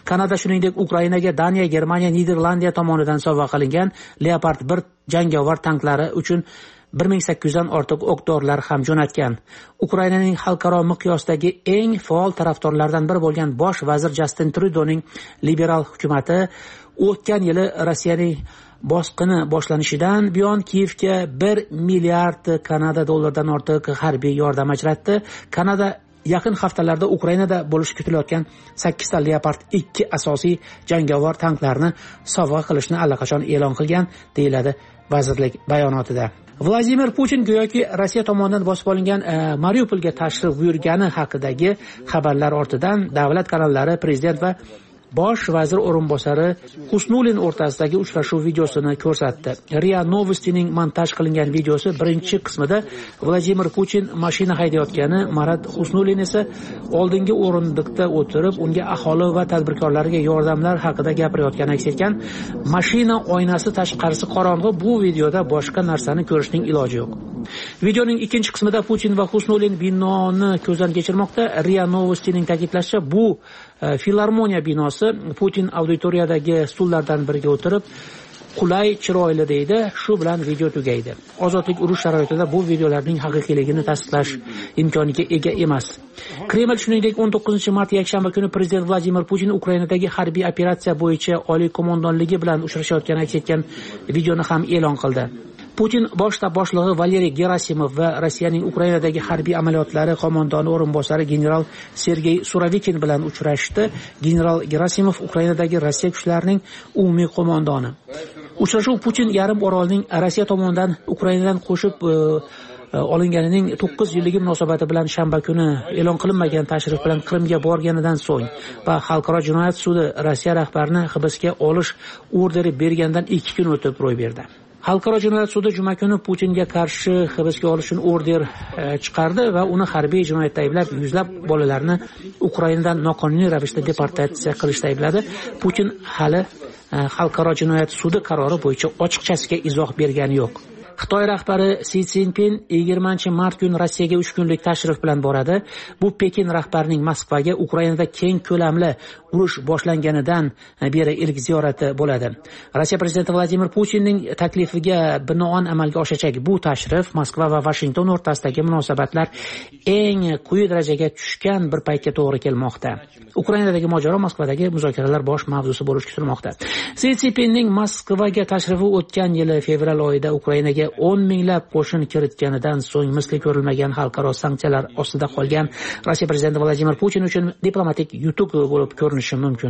Kanada shuningdek Ukrainaga Daniya, Germaniya, Niderlandiya tomonidan sovg'a qilingan Leopard bir jangovar tanklari uchun bir ming sakkiz yuzdan ortiq o'q-dorilar ham jo'natgan. Ukrainaning xalqaro miqyosdagi eng faol tarafdorlaridan biri bo'lgan bosh vazir Justin Trudeauning liberal hukumati o'tgan yili Rossiyaning bosqini boshlanishidan buyon Kiyevga bir milliard Kanada dollaridan ortiq harbiy yordam ajratdi. Kanada yaqin haftalarda Ukrainada bo'lishi kutilayotgan sakkiz ta Leopard ikki asosiy jangovar tanklarni sovg'a qilishni allaqachon e'lon qilgan, deyiladi vazirlik bayonotida. Vladimir Putin go'yoki Rossiya tomonidan bosib olingan e, Mariupolga tashrif buyurgani haqidagi xabarlar ortidan davlat kanallari prezident va bosh vazir o'rinbosari Husnulin o'rtasidagi uchrashuv videosini ko'rsatdi. Ria Novostining montaj qilingan videosi birinchi qismida Vladimir Putin mashina haydayotgani, Marat Husnulin esa oldingi o'rindiqda o'tirib, unga aholi va tadbirkorlarga yordamlar haqida gapirayotgani aks etgan. Mashina oynasi tashqarisi qorong'u, bu videoda boshqa narsani ko'rishning iloji yo'q. Videoning ikkinchi qismida Putin va Husnulin binoni ko'zdan kechirmoqda. Ria Novostining ta'kidlashicha, bu e, filarmoniya binosi. Putin auditoriyadagi stullardan biriga o'tirib, qulay, chiroyli deydi. Shu bilan video tugaydi. Ozodlik urush sharoitida bu videolarning haqiqiyligini tasdiqlash imkoniga ega emas. Kreml shuningdek o'n to'qqizinchi mart yakshanba kuni prezident Vladimir Putin Ukrainadagi harbiy operatsiya bo'yicha oliy qo'mondonligi bilan uchrashayotgani aks etgan videoni ham e'lon qildi. Putin bosh shtab boshlig'i Valeriy Gerasimov va Rossiyaning Ukrainadagi harbiy amaliyotlari qo'mondoni o'rinbosari general Sergey Suravikin bilan uchrashdi. General Gerasimov Ukrainadagi Rossiya kuchlarining umumiy qo'mondoni. Uchrashuv Putin yarim orolning Rossiya tomonidan Ukrainadan qo'shib e, olinganining to'qqiz yilligi munosabati bilan shanba kuni e'lon qilinmagan tashrif bilan Qrimga borganidan so'ng va Xalqaro jinoyat sudi Rossiya rahbarini hibsga olish orderi bergandan ikki kun o'tib ro'y berdi. Xalqaro jinoyat sudi juma kuni Putinga qarshi hibsga olish uchun order chiqardi va uni harbiy jinoyatda ayblab, yuzlab bolalarni Ukrainadan noqonuniy ravishda deportatsiya qilishda aybladi. Putin hali Xalqaro jinoyat sudi qarori bo'yicha ochiqchasiga izoh bergani yo'q. Xitoy rahbari Si Szinpin yigirmanchi mart kuni Rossiyaga uch kunlik tashrif bilan boradi. Bu Pekin rahbarining Moskvaga Ukrainada keng ko'lamli urush boshlanganidan beri ilk ziyorati bo'ladi. Rossiya prezidenti Vladimir Putinning taklifiga binoan amalga oshajak bu tashrif Moskva va Washington o'rtasidagi munosabatlar eng quyi darajaga tushgan bir paytga to'g'ri kelmoqda. Ukrainadagi mojaro Moskvadagi muzokaralar bosh mavzusi bo'lishi kutilmoqda. Si Szinpinning Moskvaga tashrifi o'tgan yili fevral oyida Ukrainaga o'n minglab qo'shin kiritganidan so'ng misli ko'rilmagan xalqaro sanksiyalar ostida qolgan Rossiya prezidenti Vladimir Putin uchun diplomatik yutuq bo'lib ko'rinishi mumkin.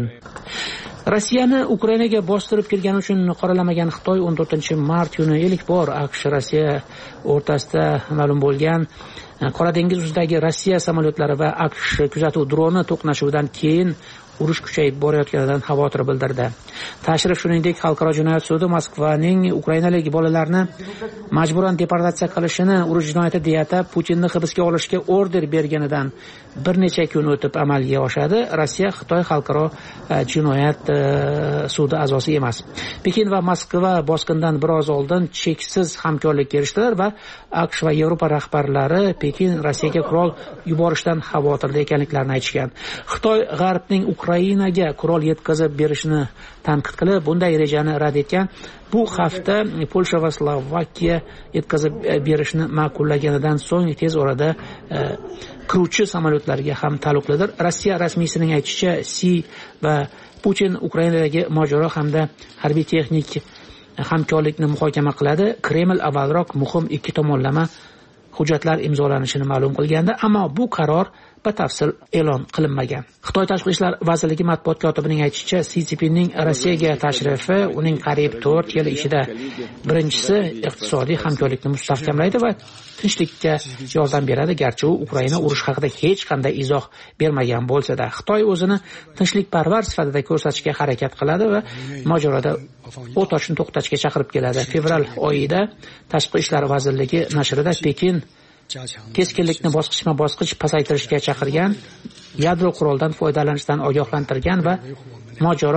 Rossiyani Ukrainaga bostirib kelgani uchun qoralamagan Xitoy o'n to'rtinchi mart kuni ilk bor AQSh Rossiya o'rtasida ma'lum bo'lgan Qora dengiz ustidagi Rossiya samolyotlari va AQSh kuzatuv droni to'qnashuvidan keyin urush kuchayib borayotganidan xavotir bildirdi. Tashrif shuningdek Xalqaro jinoyat sudi Moskvaning Ukrainalik bolalarni majburan deportatsiya qilishini urush jinoyati deya atab Putinni hibsga olishga order berganidan bir necha kun o'tib amalga oshadi. Rossiya Xitoy Xalqaro jinoyat sudi a'zosi emas. Pekin va Moskva bosqindan biroz oldin cheksiz hamkorlikka erishdilar va AQSh va Yevropa rahbarlari Pekin Rossiyaga qurol yuborishdan xavotirda ekanliklarini aytishgan. Xitoy G'arbning Ukrainaga qurol yetkazib berishini tanqid qilib, bunday rejani rad etgan. Bu hafta Polsha va Slovakiya yetkazib berishni ma'qullaganidan so'ng tez orada e, qiruvchi samolyotlarga ham taalluqlidir. Rossiya rasmiysining aytishicha, Si va Putin Ukrainadagi mojaro hamda harbiy texnik hamkorlikni muhokama qiladi. Kreml avvalroq muhim ikki tomonlama hujjatlar imzolanishini ma'lum qilgandi, ammo bu qaror batafsil e'lon qilinmagan. Xitoy Tashqi ishlar vazirligi matbuot kotibining aytishicha, Si Szinpinning Rossiyaga tashrifi uning qariyb to'rt yil ichida birinchisi iqtisodiy hamkorlikni mustahkamlaydi va tinchlikka yordam beradi, garchi u Ukraina urush haqida hech qanday izoh bermagan bo'lsa-da. Xitoy o'zini tinchlikparvar sifatida ko'rsatishga harakat qiladi va mojaroda o't ochishni to'xtatishga chaqirib keladi. Fevral oyida Tashqi ishlar vazirligi nashrida Pekin keskinlikni bosqichma-bosqich pasaytirishga chaqirgan, yadro quroldan foydalanishdan ogohlantirgan va mojaro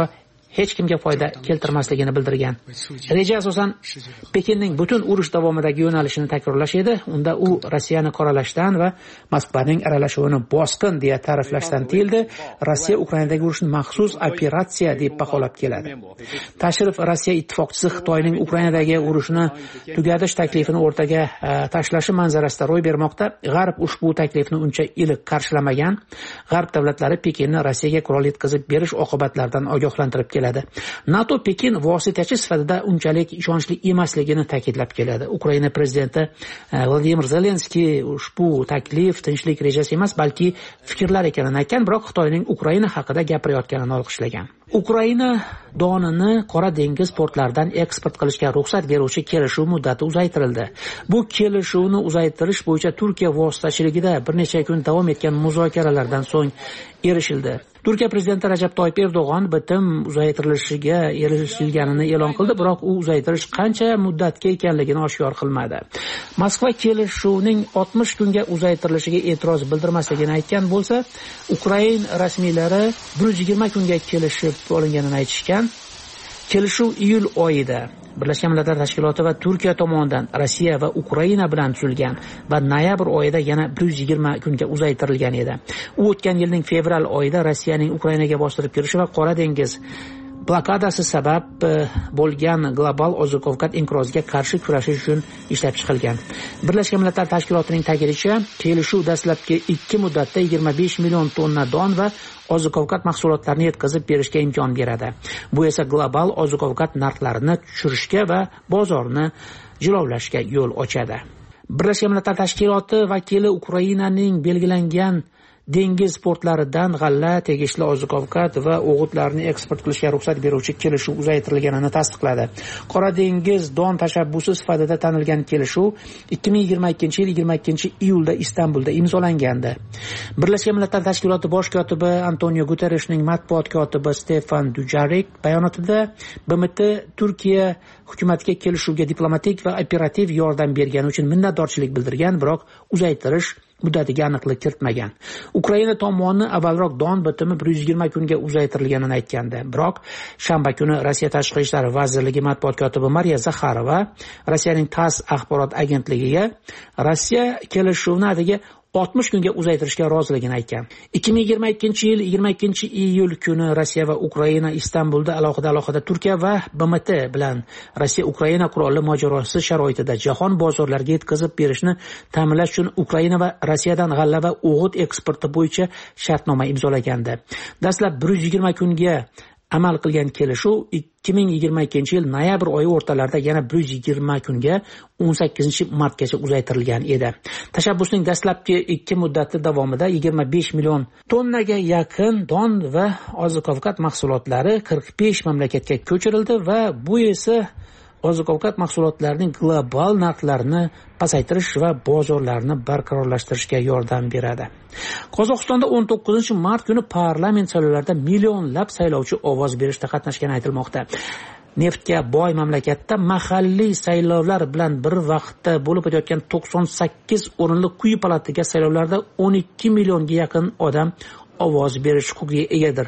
hech kimga foyda keltirmasligini bildirgan. Reja asosan Pekinning butun urush davomidagi yo'nalishini takrorlash edi. Unda u Rossiyani qoralashdan va Moskvaning aralashuvini bosqin deya ta'riflashdan tiyildi. Rossiya Ukrainadagi urushni maxsus operatsiya deb baholab keladi. Tashrif Rossiya ittifoqchisi Xitoyning Ukrainadagi urushni tugatish taklifini o'rtaga tashlashi manzarasida ro'y bermoqda. G'arb ushbu taklifni uncha iliq qarshilamagan. G'arb davlatlari Pekinni Rossiyaga qurol yetkazib berish oqibatlaridan ogohlantirib keladi. NATO Pekin vositachi sifatida unchalik ishonchli emasligini ta'kidlab keladi. Ukraina prezidenti Vladimir Zelenskiy ushbu taklif tinchlik rejasi emas, balki fikrlar ekanini aytgan, biroq Xitoyning Ukraina haqida gapirayotganini olqishlagan. Ukraina donini Qora dengiz portlaridan eksport qilishga ruxsat beruvchi kelishuv muddati uzaytirildi. Bu kelishuvni uzaytirish bo'yicha Turkiya vositachiligida bir necha kun davom etgan muzokaralardan so'ng erishildi. Turkiya prezidenti Rajab Toyyib Erdo'g'on bitim uzaytirilishiga erishilganini e'lon qildi, biroq u uzaytirish qancha muddatga ekanligini oshkor qilmadi. Moskva kelishuvning oltmish kunga uzaytirilishiga e'tiroz bildirmasligini aytgan bo'lsa, Ukraina rasmiylari bir yuz yigirma kunga kelishib olinganini aytishgan. Kelishuv iyul oyida Birlashgan Millatlar Tashkiloti va Turkiya tomonidan Rossiya va Ukraina bilan tuzilgan va noyabr oyida yana bir yuz yigirma kunga uzaytirilgan edi. U o'tgan yilning fevral oyida Rossiyaning Ukrainaga bostirib kirishi va Qora dengiz blokadasi sabab bo'lgan global oziq-ovqat inqiroziga qarshi kurashish uchun ishlab chiqilgan. Birlashgan Millatlar Tashkilotining ta'kidlashicha, kelishuv dastlabki ikki muddatda yigirma besh million tonna don va oziq-ovqat mahsulotlarini yetkazib berishga imkon beradi. Bu esa global oziq-ovqat narxlarini tushirishga va bozorni jilovlashga yo'l ochadi. Birlashgan Millatlar Tashkiloti vakili Ukrainaning belgilangan dengiz portlaridan g'alla, tegishli oziq-ovqat va o'g'itlarni eksport qilishga ruxsat beruvchi kelishuv uzaytirilganini tasdiqladi. Qora dengiz don tashabbusi sifatida tanilgan kelishuv ikki ming yigirma ikkinchi yil yigirma ikkinchi iyulda Istanbulda imzolangandi. Birlashgan Millatlar Tashkiloti bosh kotibi Antonio Guterresning matbuot kotibi Stefan Dujarric bayonotida B M T Turkiya hukumatiga kelishuvga diplomatik va operativ yordam bergani uchun minnatdorchilik bildirgan, biroq uzaytirish muddatiga aniqlik kiritmagan. Ukraina tomoni avvalroq don bitimi bir yuz yigirma kunga uzaytirilganini aytgandi. Biroq shanba kuni Rossiya Tashqi ishlar vazirligi matbuot kotibi Mariya Zakharova Rossiyaning TASS axborot agentligiga Rossiya kelishuvni atigi oltmish kunga uzaytirishga roziligini aytgan. ikki ming yigirma ikkinchi yil yigirma ikkinchi iyul kuni Rossiya va Ukraina Istanbulda alohida alohida Turkiya va B M T bilan Rossiya Ukraina qurolli mojarosi sharoitida jahon bozorlariga yetkazib berishni ta'minlash uchun Ukraina va Rossiyadan g'alla va o'g'it eksporti bo'yicha shartnoma imzolagandi. Dastlab bir yuz yigirma kunga amal qilgan kelishuv ikki ming yigirma ikkinchi yil noyabr oyi o'rtalarida yana bir yuz yigirma kunga o'n sakkizinchi martgacha uzaytirilgan edi. Tashabbusning dastlabki ikki muddati davomida yigirma besh million tonnaga yaqin don va oziq-ovqat mahsulotlari qirq besh mamlakatga ko'chirildi va bu esa oziq-ovqat mahsulotlarining global narxlarini pasaytirish va bozorlarni barqarorlashtirishga yordam beradi. Qozog'istonda o'n to'qqizinchi mart kuni parlament saylovlarida millionlab saylovchi ovoz berishda qatnashgani aytilmoqda. Neftga boy mamlakatda mahalliy saylovlar bilan bir vaqtda bo'lib o'tayotgan to'qson sakkiz o'rinli quyi palatadagi saylovlarda o'n ikki millionga yaqin odam ovoz berish huquqiga egadir.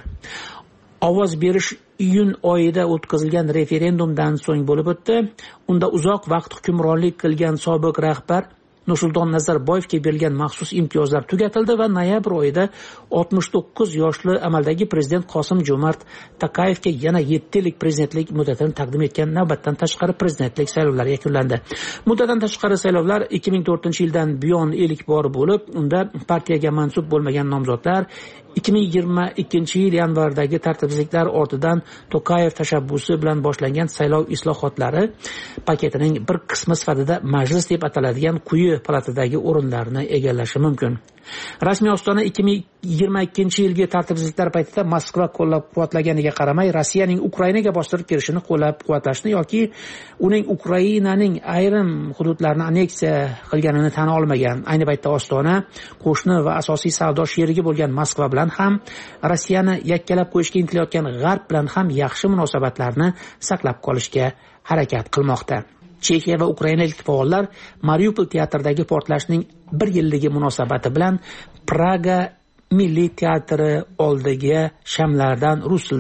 Ovoz berish iyun oyida o'tkazilgan referendumdan so'ng bo'lib o'tdi. Unda uzoq vaqt hukmronlik qilgan sobiq rahbar Nursulton Nazarboyevga berilgan maxsus imtiyozlar tugatildi va noyabr oyida oltmish to'qqiz yoshli amaldagi prezident Qosim Jo'mart Tokayevga yana yetti yillik prezidentlik muddatini taqdim etgan navbatdan tashqari prezidentlik saylovlari yakunlandi. Muddatdan tashqari saylovlar ikki ming to'rtinchi yildan buyon ilk bor bo'lib, unda partiyaga mansub bo'lmagan nomzodlar ikki ming yigirma ikkinchi yil yanvardagi tartibsizliklar ortidan Tokayev tashabbusi bilan boshlangan saylov islohotlari paketining bir qismi sifatida majlis deb ataladigan quyi palatadagi o'rinlarni egallashi mumkin. Rasmiy Ostona ikki ming yigirma ikkinchi yilgi tartibsizliklar paytida Moskva qo'llab-quvvatlaganiga qaramay, Rossiyaning Ukrainaga bostirib kirishini qo'llab-quvvatlashni yoki uning Ukrainaning ayrim hududlarini anneksiya qilganini tan olmagan. Ayni paytda Ostona qo'shni va asosiy savdo sherigi bo'lgan Moskva bilan ham, Rossiyani yakkalab qo'yishga intilayotgan G'arb bilan ham yaxshi munosabatlarni saqlab qolishga harakat qilmoqda. Chexiya va ukrainalik faollar Mariupol teatridagi portlashning bir yilligi munosabati bilan Praga Milliy teatri oldiga shamlardan rus tilida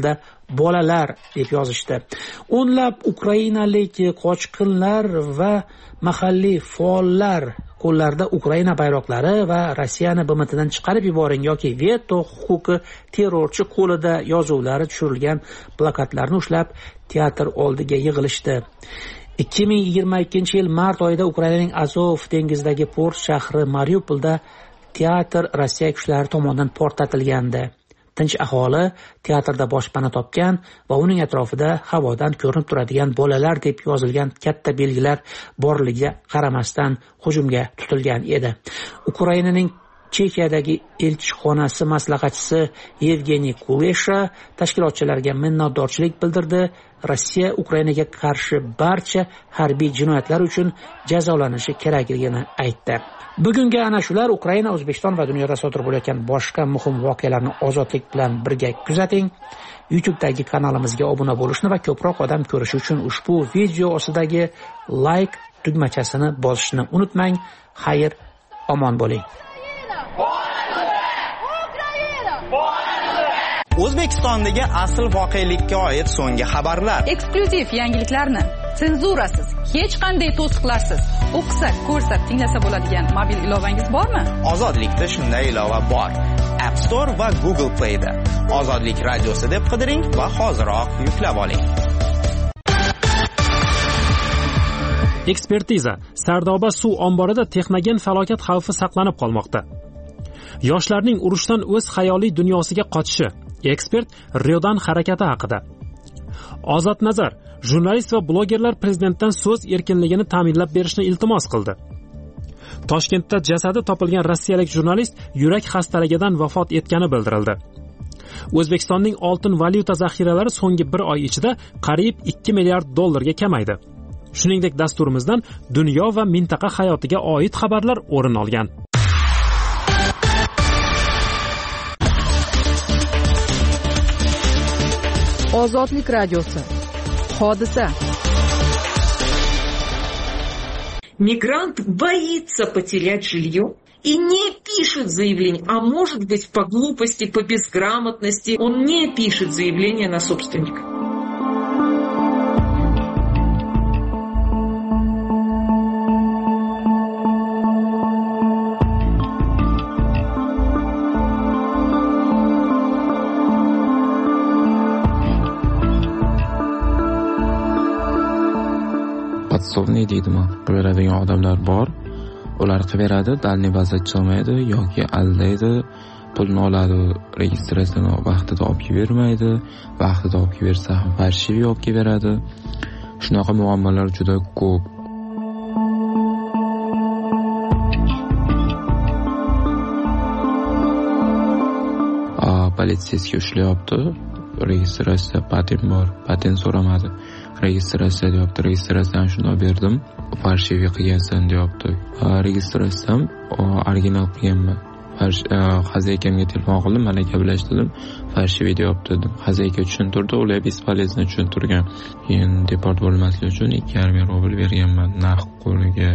bolalar deb yozishdi. O'nlab ukrainalik qochqinlar va mahalliy faollar qo'llarida Ukraina bayroqlari va Rossiyani B M Tdan chiqarib yuboring yoki veto huquqi terrorchi qo'lida yozuvlari tushirilgan plakatlarni ushlab teatr oldiga yig'ilishdi. ikki ming yigirma ikkinchi yil mart oyida Ukrainaning Azov dengizidagi port shahri Mariupolda teatr Rossiya kuchlari tomonidan portlatilgandi. Tinch aholi teatrda boshpana topgan va uning atrofida havodan ko'rinib turadigan bolalar deb yozilgan katta belgilar borligiga qaramasdan hujumga tutilgan edi. Ukrainaning Chexiyadagi elchixonasi maslahatchisi Yevgeniy Kulesha tashkilotchilarga minnatdorchilik bildirdi. Rossiya Ukrainaga qarshi barcha harbiy jinoyatlar uchun jazolanishi kerakligini aytdi. Bugungi ana shular. Ukraina, O'zbekiston va dunyoda sodir bo'layotgan boshqa muhim voqealarni ozodlik bilan birga kuzating. YouTube'dagi kanalimizga obuna bo'lishni va ko'proq odam ko'rishi uchun ushbu video ostidagi like tugmachasini bosishni unutmang. Xayr, omon bo'ling. O'zbekistondagi asl voqelikka oid so'nggi xabarlar. Eksklyuziv yangiliklarni senzurasiz, hech qanday to'siqlarsiz o'qisak, ko'rsak, tinglasa bo'ladigan mobil ilovangiz bormi? Ozodlikda shunday ilova bor. App Store va Google Play'da. Ozodlik radiosi deb qidiring va hoziroq yuklab oling. Ekspertiza: Sardoba suv omborida texnogen falokat xavfi saqlanib qolmoqda. Yoshlarning urushdan o'z xayoliy dunyosiga qochishi. Ekspert Riodan harakati haqida. Ozod Nazar: jurnalist va blogerlar prezidentdan so'z erkinligini ta'minlab berishni iltimos qildi. Toshkentda jasadi topilgan rossiyalik jurnalist yurak xastaligidan vafot etgani bildirildi. O'zbekistonning oltin valyuta zaxiralari so'nggi bir oy ichida qariyb ikki milliard dollarga kamaydi. Shuningdek, dasturimizdan dunyo va mintaqa hayotiga oid xabarlar o'rin olgan. Ozodlik radiosi. Hodisa. Мигрант боится потерять жилье и не пишет заявление, а может быть по глупости, по безграмотности он не пишет заявление на собственника. Podsovniy deydimi? Qiladigan odamlar bor. Ular qilaveradi, dalniy bazachi olmaydi yoki aldaydi, pulni oladi, registratsiyani vaqtida olib bermaydi, vaqtida olib bersa ham farshiviy olib beradi. Shunaqa muammolar juda ko'p. Politsiyasiga ushlayapti. Registratsiya patent bor, patent so'ramadi. Registratsiya deyapti, registratsiyani shunday berdim, farshiviy qilgansan deyapti. Registratsiyam original qilganman. Xazaykamga telefon qildim, mana gaplashdim, farshiviy deyapti dedim. Xazayka tushuntirdi, ular bespolezno tushuntirgan. Keyin deport bo'lmaslik uchun ikki yarim ming rubl berganman naqd qo'liga.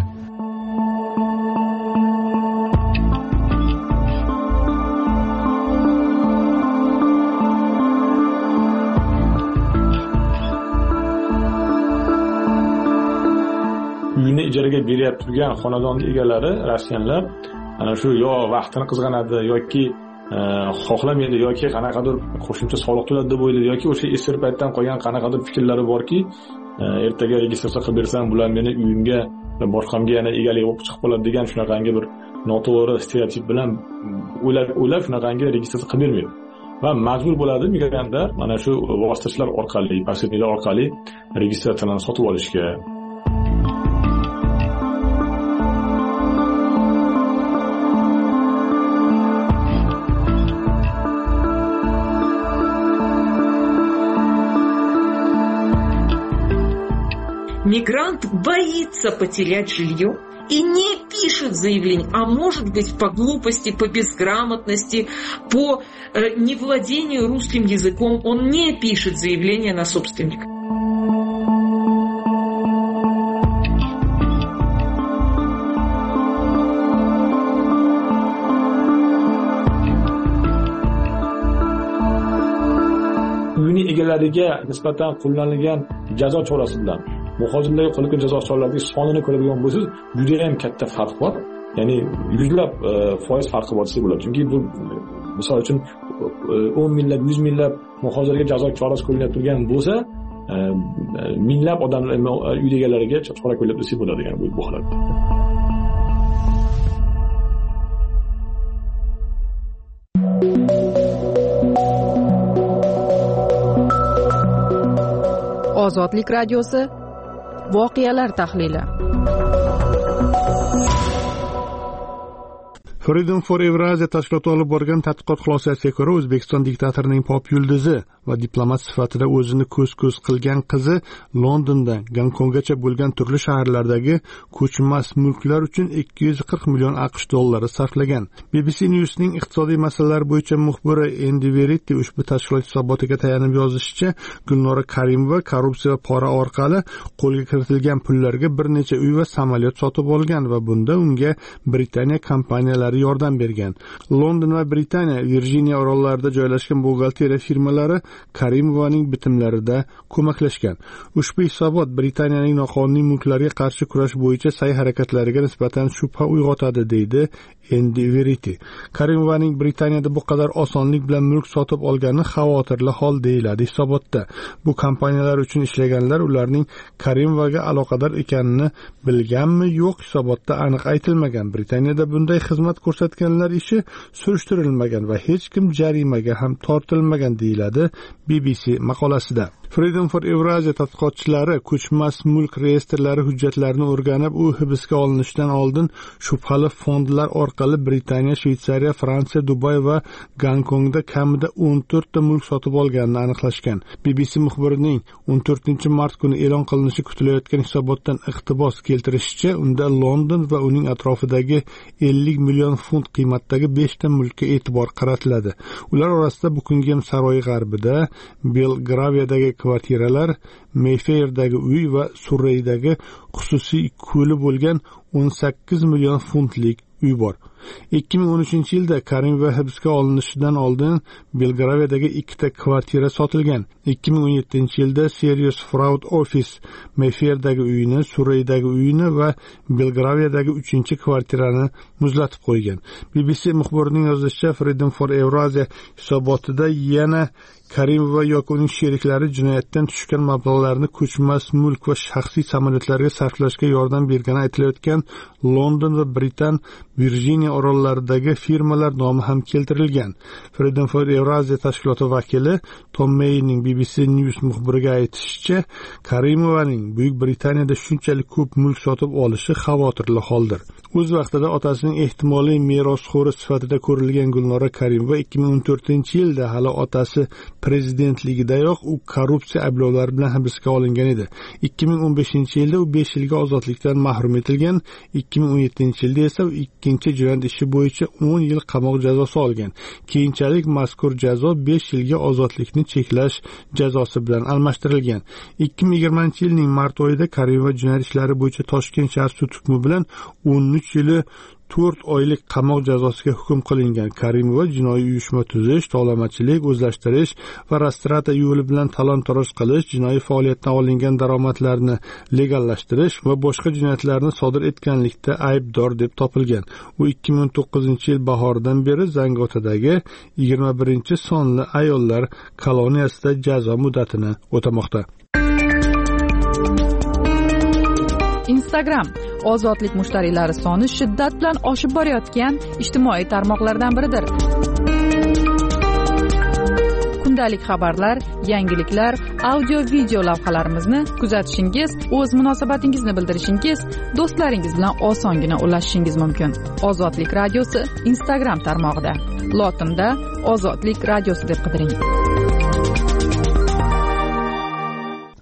Uyini ijaraga beryapti turgan xonadon egalari rossiyanlar ana shu yo vaqtini qizg'anadi yoki xohlamaydi yoki qanaqadir qo'shimcha soliq to'ladi deb o'ylaydi yoki o'sha eski paytdan qolgan qanaqadir fikrlari borki, ertaga registratsiya qilib bersam bular meni uyimga va boshqamga yana egalik bo'lib chiqib qoladi degan shunaqangi bir noto'g'ri stereotip bilan o'ylab o'ylab shunaqangi registratsiya qilib bermaydi. Va majbur bo'ladi migrantlar mana shu vositachilar orqali, posredniklar orqali registratsiyani sotib olishga. Мигрант боится потерять жилье и не пишет заявление, а может быть по глупости, по безграмотности, по э, невладению русским языком он не пишет заявление на собственника. uyni egalariga nisbatan qo'llanilgan jazo chorasi bilan muhojirlarga qo'llanilgan jazo choralarining sonini ko'radigan bo'lsangiz, juda ham katta farq bor. Ya'ni yuzlab foiz farqi bor desa bo'ladi. Chunki bu misol uchun o'n minglab, yuz minglab muhojirga jazo chorasi qo'llanib turgan bo'lsa, minglab odamlar uy egalariga chora qo'llab desa bo'ladi, ya'ni bu holatda. Ozodlik radiosi voqealar tahlili. Freedom for Eurasia tashkiloti olib borgan tadqiqot xulosasiga ko'ra, O'zbekiston diktatorining pop yulduzi va diplomat sifatida o'zini ko'z-ko'z qilgan qizi Londondan Gonkonggacha bo'lgan turli shaharlardagi ko'chmas mulklar uchun ikki yuz qirq million AQSh dollari sarflagan. B B C News'ning iqtisodiy masalalar bo'yicha muxbiri Andy Verity ushbu tashkilot hisobotiga tayanib yozishicha, Gulnora Karimova korrupsiya va pora orqali qo'lga kiritilgan pullarga bir necha uy va samolyot sotib olgan va bunda unga Britaniya kompaniyalari yordam bergan. London va Britaniya Virjiniya orollarida joylashgan buxgalteriya firmalari Karimovaning bitimlarida ko'maklashgan. Ushbu hisobot Britaniyaning noqonuniy mulklarga qarshi kurash bo'yicha sa'y-harakatlariga nisbatan shubha uyg'otadi, deydi Andy Verity. Karimovaning Britaniyada bu qadar osonlik bilan mulk sotib olgani xavotirli hol, deyiladi hisobotda. Bu kompaniyalar uchun ishlaganlar ularning Karimovaga aloqador ekanini bilganmi, yo'q, hisobotda aniq aytilmagan. Britaniyada bunday xizmat ko'rsatganlar ishi surishtirilmagan va hech kim jarimaga ham tortilmagan, deyiladi B B C maqolasida. Freedom for Eurasia tadqiqotchilari ko'chmas mulk reyestrlari hujjatlarini o'rganib, u hibsga olinishidan oldin shubhali fondlar orqali Britaniya, Shveysariya, Fransiya, Dubay va Gonkongda kamida o'n to'rt ta mulk sotib olganini aniqlashgan. B B C muxbirining o'n to'rtinchi mart kuni e'lon qilinishi kutilayotgan hisobotdan iqtibos keltirishicha, unda London va uning atrofidagi ellik million funt qiymatdagi besh ta mulkka e'tibor qaratiladi. Ular orasida Buckingham saroyi g'arbida, Belgraviyadagi kvartiralar, Mayfairdagi uy va Surreydagi xususiy ko'li bo'lgan o'n sakkiz million funtlik uy bor. ikki ming o'n uchinchi yilda Karimova hibsga olinishidan oldin Belgraviyadagi ikkita kvartira sotilgan. ikki ming o'n yettinchi yilda Serious Fraud Office Mayfairdagi uyini, Surreydagi uyini va Belgraviyadagi uchinchi kvartirani muzlatib qo'ygan. B B C muxbirining yozishicha, Freedom for Eurasia hisobotida yana Karimova yoki uning sheriklari jinoyatdan tushgan mablag'larni ko'chmas mulk va shaxsiy samolyotlarga sarflashga yordam bergani aytilayotgan London va Britan Virjiniya orollaridagi firmalar nomi ham keltirilgan. Freedom for Eurasia tashkiloti vakili Tom Mayning B B C News muxbiriga aytishicha, Karimovaning Buyuk Britaniyada shunchalik ko'p mulk sotib olishi xavotirli holdir. O'z vaqtida otasining ehtimoliy merosxo'ri sifatida ko'rilgan Gulnora Karimova ikki ming o'n to'rtinchi yilda hali otasi prezidentligidayoq u korrupsiya ayblovlari bilan hibsga olingan edi. ikki ming o'n beshinchi yilda u besh yilga ozodlikdan mahrum etilgan, ikki ming o'n yettinchi yilda esa u ikkinchi jinoyat ishi bo'yicha o'n yil qamoq jazosi olgan. Keyinchalik mazkur jazo besh yilga ozodlikni cheklash jazosi bilan almashtirilgan. ikki ming yigirmanchi yilning mart oyida Karimova jinoyat ishlari bo'yicha Toshkent shahar sud hukmi bilan o'n uch yili to'rt oylik qamoq jazosiga hukm qilingan. Karimova jinoiy uyushma tuzish, tovlamachilik, o'zlashtirish va rastrata yo'li bilan talon-toroj qilish, jinoiy faoliyatdan olingan daromadlarni legallashtirish va boshqa jinoyatlarni sodir etganlikda aybdor deb topilgan. U ikki ming o'n to'qqizinchi yil bahoridan beri Zangotadagi yigirma birinchi sonli ayollar koloniyasida jazo muddatini o'tamoqda. Instagram ozodlik mushtariylari soni shiddat bilan oshib borayotgan ijtimoiy tarmoqlardan biridir. Kundalik xabarlar, yangiliklar, audio video lavhalarimizni kuzatishingiz, o'z munosabatingizni bildirishingiz, do'stlaringiz bilan osongina ulashishingiz mumkin. Ozodlik radiosi Instagram tarmog'ida. Lotinda Ozodlik radiosi deb qidiring.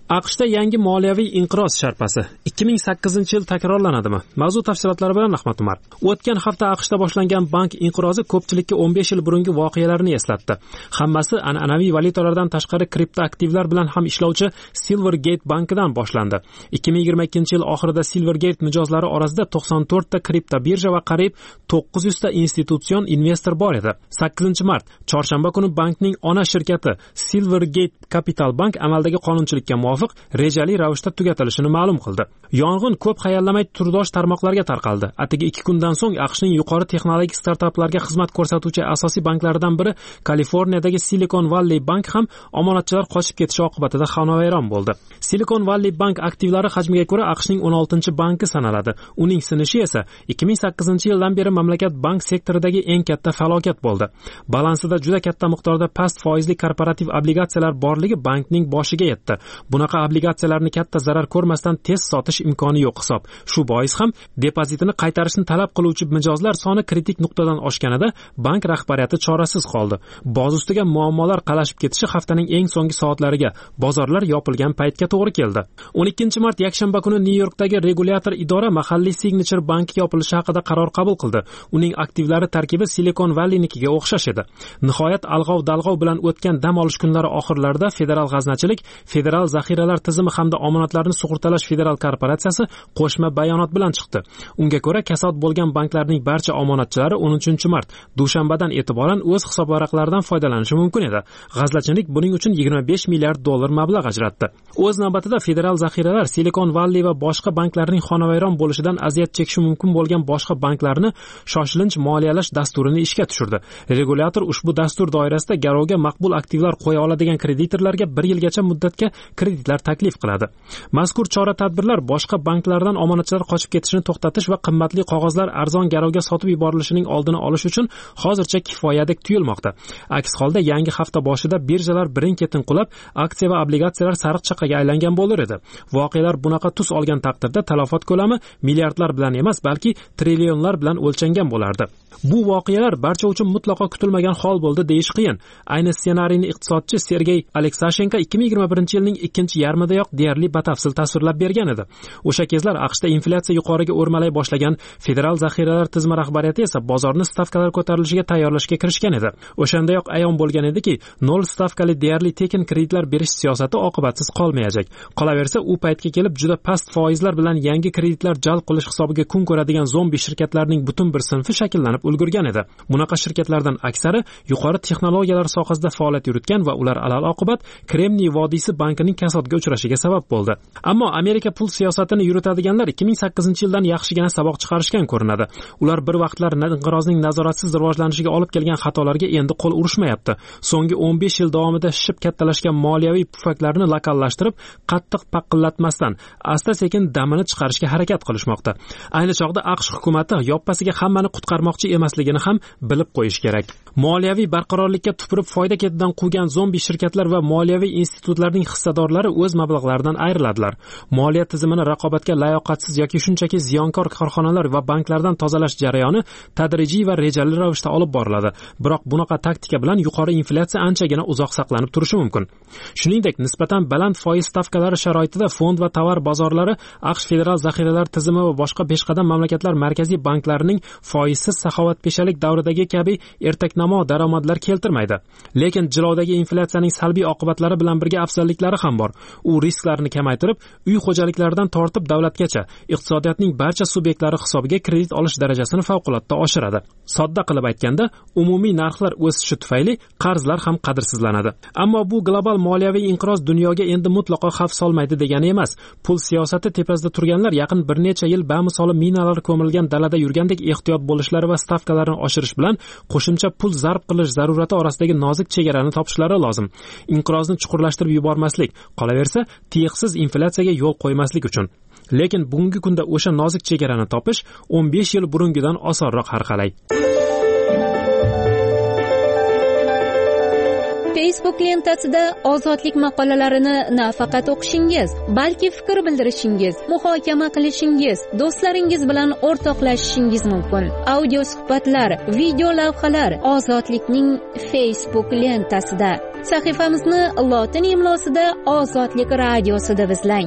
aqshda yangi moliyaviy inqiroz sharpasi ikki ming sakkizinchi yil takrorlanadimi? Mavzu tafsilotlari bilan Ahmad Umar. O'tgan hafta aqshda boshlangan bank inqirozi ko'pchilikka o'n besh yil burungi voqealarni eslatdi. Hammasi an'anaviy valyutalardan tashqari kriptoaktivlar bilan ham ishlovchi Silvergate bankidan boshlandi. ikki ming yigirma ikkinchi yil oxirida Silvergate mijozlari orasida to'qson to'rtta kripto birja va qariyb to'qqiz yuz ta institutsion investor bor edi. sakkizinchi mart chorshanba kuni bankning ona shirkati Silvergate Capital Bank amaldagi qonunchilikka muvofiq rejali ravishda tugatilishini ma'lum qildi. Yong'in ko'p hayallamay turdosh tarmoqlarga tarqaldi. Atigi ikki kundan so'ng AQShning yuqori texnologik startaplarga xizmat ko'rsatuvchi asosiy banklaridan biri Kaliforniyadagi Silicon Valley Bank ham omonatchilar qochib ketishi oqibatida xonavayron bo'ldi. Silicon Valley Bank aktivlari hajmiga ko'ra AQShning o'n oltinchi banki sanaladi. Uning sinishi esa ikki ming sakkizinchi yildan beri mamlakat bank sektoridagi eng katta falokat bo'ldi. Balansida juda katta miqdorda past foizli korporativ obligatsiyalar borligi bankning boshiga yetdi. Bunaqa obligatsiyalarni katta zarar ko'rmasdan tez sotish imkoni yo'q hisob. Shu bois ham depozitini qaytarishni talab qiluvchi mijozlar soni kritik nuqtadan oshganida bank rahbariyati chorasiz qoldi. Boz ustiga muammolar qalashib ketishi haftaning eng so'nggi soatlariga, bozorlar yopilgan paytga to'g'ri keldi. o'n ikkinchi mart yakshanba kuni Nyu-Yorkdagi regulyator idora mahalliy Signature banki yopilishi haqida qaror qabul qildi. Uning aktivlari tarkibi Silicon Valleynikiga o'xshash edi. Nihoyat alg'ov-dalg'ov bilan o'tgan dam olish kunlari oxirlarida federal g'aznachilik, federal zaxiralar tizimi hamda omonatlarni sug'urtalash federal korporatsiyasi qo'shma bayonot bilan chiqdi. Unga ko'ra, kasod bo'lgan banklarning barcha omonatchilari o'n uchinchi mart dushanbadan e'tiboran o'z hisob varaqlaridan foydalanishi mumkin edi. G'aznachilik buning uchun yigirma besh milliard dollar mablag' ajratdi. O'z navbatida federal zaxiralar Silicon Valley va boshqa banklarning xonavayron bo'lishidan aziyat chekishi mumkin bo'lgan boshqa banklarni shoshilinch moliyalash dasturini ishga tushirdi. Regulyator ushbu dastur doirasida garovga maqbul aktivlar qo'ya oladigan kreditorlarga bir yilgacha muddatga kreditlar taklif qiladi. Mazkur chora-tadbirlar boshqa banklardan omonatchilar qochib ketishini to'xtatish va qimmatli qog'ozlar arzon garovga sotib yuborilishining oldini olish uchun hozircha kifoyadek tuyulmoqda. Aks holda yangi hafta boshida birjalar birin-ketin qulab, aksiya va obligatsiyalar sariq chaqaga aylangan bo'lar edi. Voqealar bunaqa tus olgan taqdirda talafot ko'lami milliardlar bilan emas, balki trillionlar bilan o'lchangan bo'lardi. Bu voqealar barcha uchun mutlaqo kutilmagan hol bo'ldi deyish qiyin. Ayni ssenariyni iqtisodchi Sergey Aleksashenko ikki ming yigirma birinchi yilning ikkinchi yarmidayoq deyarli batafsil tasvirlab bergan edi. O'sha kezlar AQShda inflyatsiya yuqoriga o'rmalay boshlagan, federal zaxiralar tizimi rahbariyati esa bozorni stavkalar ko'tarilishiga tayyorlashga kirishgan edi. O'shandayoq ayon bo'lgan ediki, nol stavkali deyarli tekin kreditlar berish siyosati oqibatsiz qolmayajak. Qolaversa, u paytga kelib juda past foizlar bilan yangi kreditlar jalb qilish hisobiga kun ko'radigan zombi shirkatlarning butun bir sinfi shakllanib ulgurgan edi. Bunaqa shirkatlardan aksari yuqori texnologiyalar sohasida faoliyat yuritgan va ular alal oqibat Kremniy vodiysi bankining kasodga uchrashiga sabab bo'ldi. Ammo Amerika pul siyosatini yuritadiganlar ikki ming sakkizinchi yildan yaxshigina saboq chiqarishgan ko'rinadi. Ular bir vaqtlar inqirozning nazoratsiz rivojlanishiga olib kelgan xatolarga endi qo'l urishmayapti. So'nggi o'n besh yil davomida shishib kattalashgan moliyaviy pufaklarni lokallashtirib, qattiq paqillatmasdan asta-sekin damini chiqarishga harakat qilishmoqda. Ayni chog'da AQSh hukumatı yoppasiga hammani qutqarmoqchi emasligini ham bilib qo'yish kerak. Moliyaviy barqarorlikka tupurib foyda ketidan quvgan zombi shirkatlar va moliyaviy institutlarning hissadorlari o'z mablag'laridan ayriladilar. Moliya tizimini raqobatga layoqatsiz yoki shunchaki ziyonkor korxonalar va banklardan tozalash jarayoni tadrijiy va rejali ravishda olib boriladi. Biroq bunaqa taktika bilan yuqori inflyatsiya anchagina uzoq saqlanib turishi mumkin. Shuningdek, nisbatan baland foiz stavkalari sharoitida fond va tovar bozorlari AQSh federal zaxiralar tizimi va boshqa peshqadam mamlakatlar markaziy banklarining foizsiz saxovatpeshalik davridagi kabi ertaknamo daromadlar keltirmaydi. Lekin jilovdagi inflyatsiyaning salbiy oqibatlari bilan birga afzalliklari ham bor. U risklarni kamaytirib, uy xo'jaliklaridan tortib davlatgacha iqtisodiyotning barcha subyektlari hisobiga kredit olish darajasini favqulodda oshiradi. Sodda qilib aytganda, umumiy narxlar o'sishi tufayli qarzlar ham qadrsizlanadi. Ammo bu global moliyaviy inqiroz dunyoga endi mutlaqo xavf solmaydi degani emas. Pul siyosati tepasida turganlar yaqin bir necha yil bamisoli minalar ko'milgan dalada yurgandek ehtiyot bo'lishlari va stavkalarni oshirish bilan qo'shimcha pul zarb qilish zarurati orasidagi nozik chegarani topishlari lozim. Inqirozni chuqurlashtirib yubormaslik, qolaversa, tiyiqsiz inflyatsiyaga yo'l qo'ymaslik uchun. Lekin bugungi kunda o'sha nozik chegarani topish o'n besh yil burungidan osonroq har qalay. Facebook lentasida ozodlik maqolalarini nafaqat o'qishingiz, balki fikr bildirishingiz, muhokama qilishingiz, do'stlaringiz bilan o'rtoqlashishingiz mumkin. Audio suhbatlar, video lavhalar ozodlikning Facebook lentasida. Sahifamizni lotin imlosida Ozodlik radiosida izlang.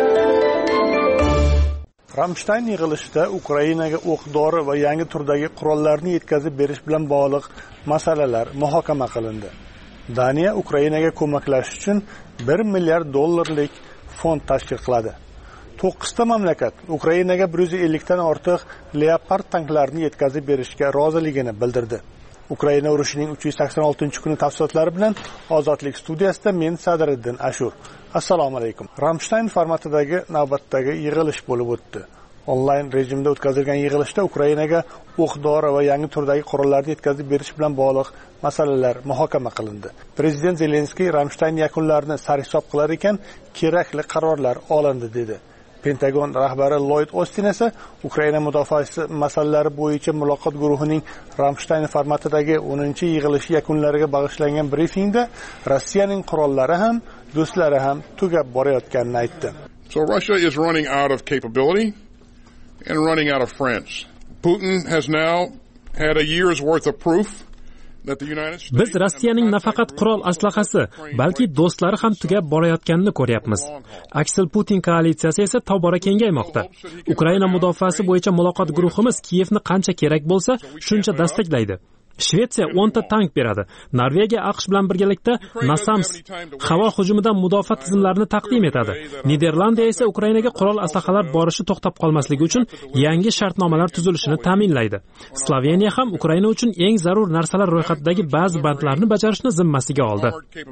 Ramstein yig'ilishida Ukrainaga o'q-dori va yangi turdagi qurollarni yetkazib berish bilan bog'liq masalalar muhokama qilindi. Daniya Ukrainaga ko'maklashish uchun bir milliard dollarlik fond tashkil qiladi. to'qqizta mamlakat Ukrainaga bir yuz ellik dan ortiq Leopard tanklarini yetkazib berishga roziligini bildirdi. Ukraina urushining uch yuz sakson oltinchi kuni tafsilotlari bilan Ozodlik studiyasida men Sadriddin Ashur. Assalomu alaykum. Ramstein formatidagi navbatdagi yig'ilish bo'lib o'tdi. Onlayn rejimda o'tkazilgan yig'ilishda Ukrainaga o'q-dori va yangi turdagi qurollarni yetkazib berish bilan bog'liq masalalar muhokama qilindi. Prezident Zelenskiy Ramstein yakunlarini sarhisob qilar ekan, kerakli qarorlar olindi dedi. Pentagon rahbari Lloyd Austin esa Ukraina mudofaasi masalalari bo'yicha muloqot guruhining Ramstein formatidagi o'ninchi yig'ilishi yakunlariga bag'ishlangan brifingda Rossiyaning qurollari ham, do'stlari ham tugab borayotganini aytdi. So Russia is running out of capability and running out of friends. Putin has now had a year's worth of proof. Biz Rossiyaning nafaqat qurol aslahasi, balki do'stlari ham tugab borayotganini ko'ryapmiz. Aksel Putin koalitsiyasi esa tobora kengaymoqda. Ukraina mudofaasi bo'yicha muloqot guruhimiz Kiyevni qancha kerak bo'lsa, shuncha dastaklaydi. Shvetsiya o'nta tank beradi. Norvegiya AQSh bilan birgalikda NASAMS havo hujumidan mudofaa tizimlarini taqdim etadi. Niderlandiya esa Ukrainaga qurol aslahalar borishi to'xtab qolmasligi uchun yangi shartnomalar tuzilishini ta'minlaydi. Sloveniya ham Ukraina uchun eng zarur narsalar ro'yxatidagi ba'zi bandlarni bajarishni zimmasiga oldi.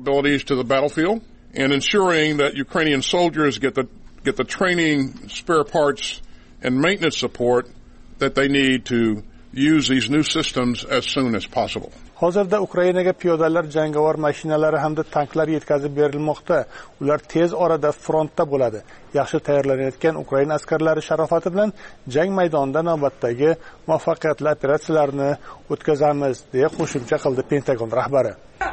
And ensuring that Ukrainian soldiers get the get the training, spare parts and maintenance support that they need to use these new systems as soon as possible. Hozirda Ukrainaga piyodalar, jangovar mashinalari hamda tanklar yetkazib berilmoqda. Ular tez orada frontda bo'ladi. Yaxshi tayyorlanayotgan Ukraina askarlari sharofati bilan jang maydonida navbatdagi muvaffaqiyatli operatsiyalarni o'tkazamiz, deya qo'shimcha qildi Pentagon rahbari.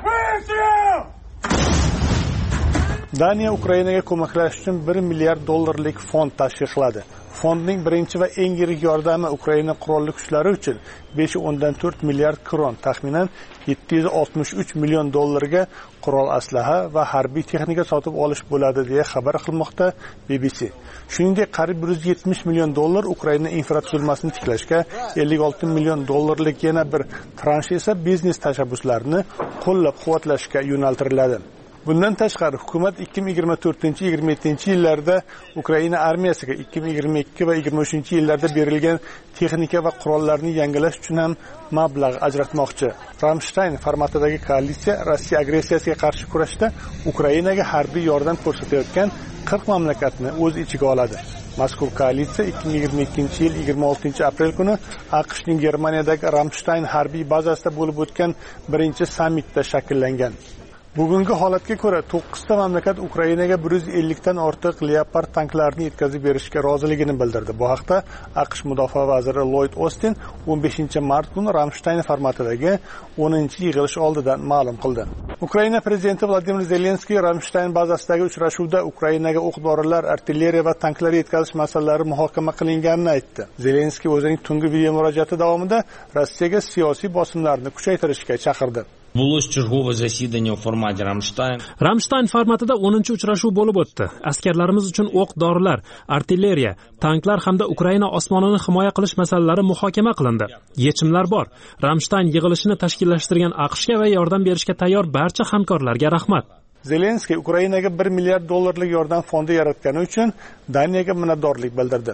Daniya Ukrainaga ko'maklash uchun bir milliard dollarlik fond tashkil qiladi. Fondning birinchi va eng yirik yordami Ukraina qurolli kuchlari uchun besh nuqta o'ndan to'rt milliard kron, taxminan yetti yuz oltmish uch million dollarga qurol aslaha va harbiy texnika sotib olish bo'ladi, deya xabar qilmoqda B B C. Shuningdek, qariyb bir yuz yetmish million dollar Ukraina infratuzilmasini tiklashga, ellik olti million dollarlik yana bir transh esa biznes tashabbuslarini qo'llab-quvvatlashga yo'naltiriladi. Bundan tashqari, hukumat ikki ming yigirma to'rtinchi yigirma yettinchi yillarda Ukraina armiyasiga ikki ming yigirma ikki va yigirma uchinchi yillarda berilgan texnika va qurollarni yangilash uchun ham mablag' ajratmoqchi. Ramstein formatidagi koalitsiya Rossiya agressiyasiga qarshi kurashda Ukrainaga harbiy yordam ko'rsatayotgan qirq mamlakatni o'z ichiga oladi. Mazkur koalitsiya ikki ming yigirma ikkinchi yil yigirma oltinchi aprel kuni AQShning Germaniyadagi Ramstein harbiy bazasida bo'lib o'tgan birinchi sammitda shakllangan. Bugungi holatga ko'ra to'qqizta mamlakat Ukrainaga bir yuz ellik dan ortiq Leopard tanklarini yetkazib berishga roziligini bildirdi. Bu haqda AQSh mudofaa vaziri Lloyd Austin o'n beshinchi mart kuni Ramstein formatidagi o'ninchi yig'ilish oldidan ma'lum qildi. Ukraina prezidenti Vladimir Zelenskiy Ramstein bazasidagi uchrashuvda Ukrainaga o'q-dorilar, artilleriya va tanklar yetkazish masalalari muhokama qilinganini aytdi. Zelenskiy o'zining tungi video murojaati davomida Rossiyaga siyosiy bosimlarni kuchaytirishga chaqirdi. Булось чергове засідання у форматі Рамштайн. Ramstein formatida o'ninchi uchrashuv bo'lib o'tdi. Askarlarimiz uchun o'q-dorilar, artilleriya, tanklar hamda Ukraina osmonini himoya qilish masalalari muhokama qilindi. Yechimlar bor. Ramstein yig'ilishini tashkillashtirgan AQShga va yordam berishga tayyor barcha hamkorlarga rahmat. Zelenskiy Ukrainaga bir milliard dollarlik yordam fondi yaratgani uchun Daniyaga minnatdorlik bildirdi.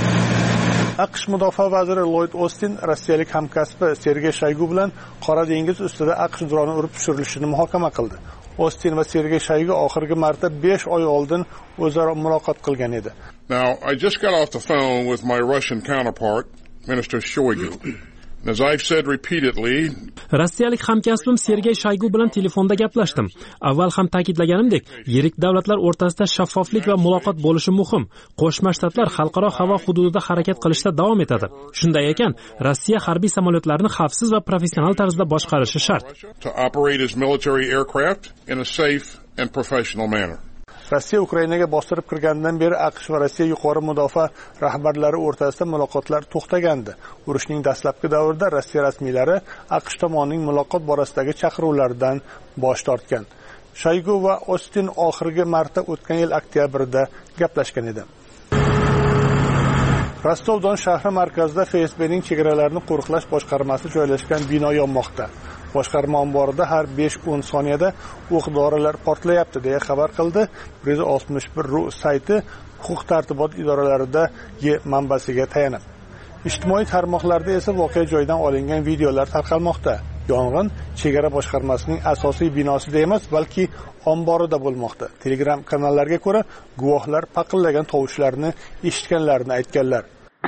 AQSh mudofaa vaziri Lloyd Austin rossiyalik hamkasbi Sergey Shoygu bilan Qora dengiz ustida AQSh droni urib tushirilishini muhokama qildi. Austin va Sergey Shoygu oxirgi marta besh oy oldin o'zaro muloqot qilgan edi. Now, I just got off the phone with my Russian counterpart, Minister Shoigu. As I've said repeatedly, Rossiyalik hamkasbim Sergey Shoygu bilan telefonda gaplashdim. Avval ham ta'kidlaganimdek, yirik davlatlar o'rtasida shaffoflik va muloqot bo'lishi muhim. Qo'shma Shtatlar xalqaro havo hududida harakat qilishda davom etadi. Shunday ekan, Rossiya harbiy samolyotlarini xavfsiz va professional tarzda boshqarishi shart. To operate its military aircraft in a safe and professional manner. Rossiya Ukrainaga bostirib kirgandan beri AQSh va Rossiya yuqori mudofaa rahbarlari o'rtasida muloqotlar to'xtagandi. Urushning dastlabki davrida Rossiya rasmiylari AQSh tomonining muloqot borasidagi chaqiruvlardan bosh tortgan. Shoygu va Ostin oxirgi marta o'tgan yil oktyabrda gaplashgan edi. Rostov-Don shahri markazida F S B'ning chegaralarini qo'riqlash boshqarmasi joylashgan bino yonmoqda. Boshqarma omborida har besh o'n soniyada o'q-dorilar portlayapti deya xabar qildi bir yuz oltmish bir ru sayti huquq-tartibot idoralaridagi manbasiga tayanib. Ijtimoiy tarmoqlarda esa voqea joyidan olingan videolar tarqalmoqda. Yong'in chegara boshqarmasining asosiy binosida emas, balki omborida bo'lmoqda. Telegram kanallarga ko'ra, guvohlar paqillagan tovushlarni eshitganlarini aytganlar.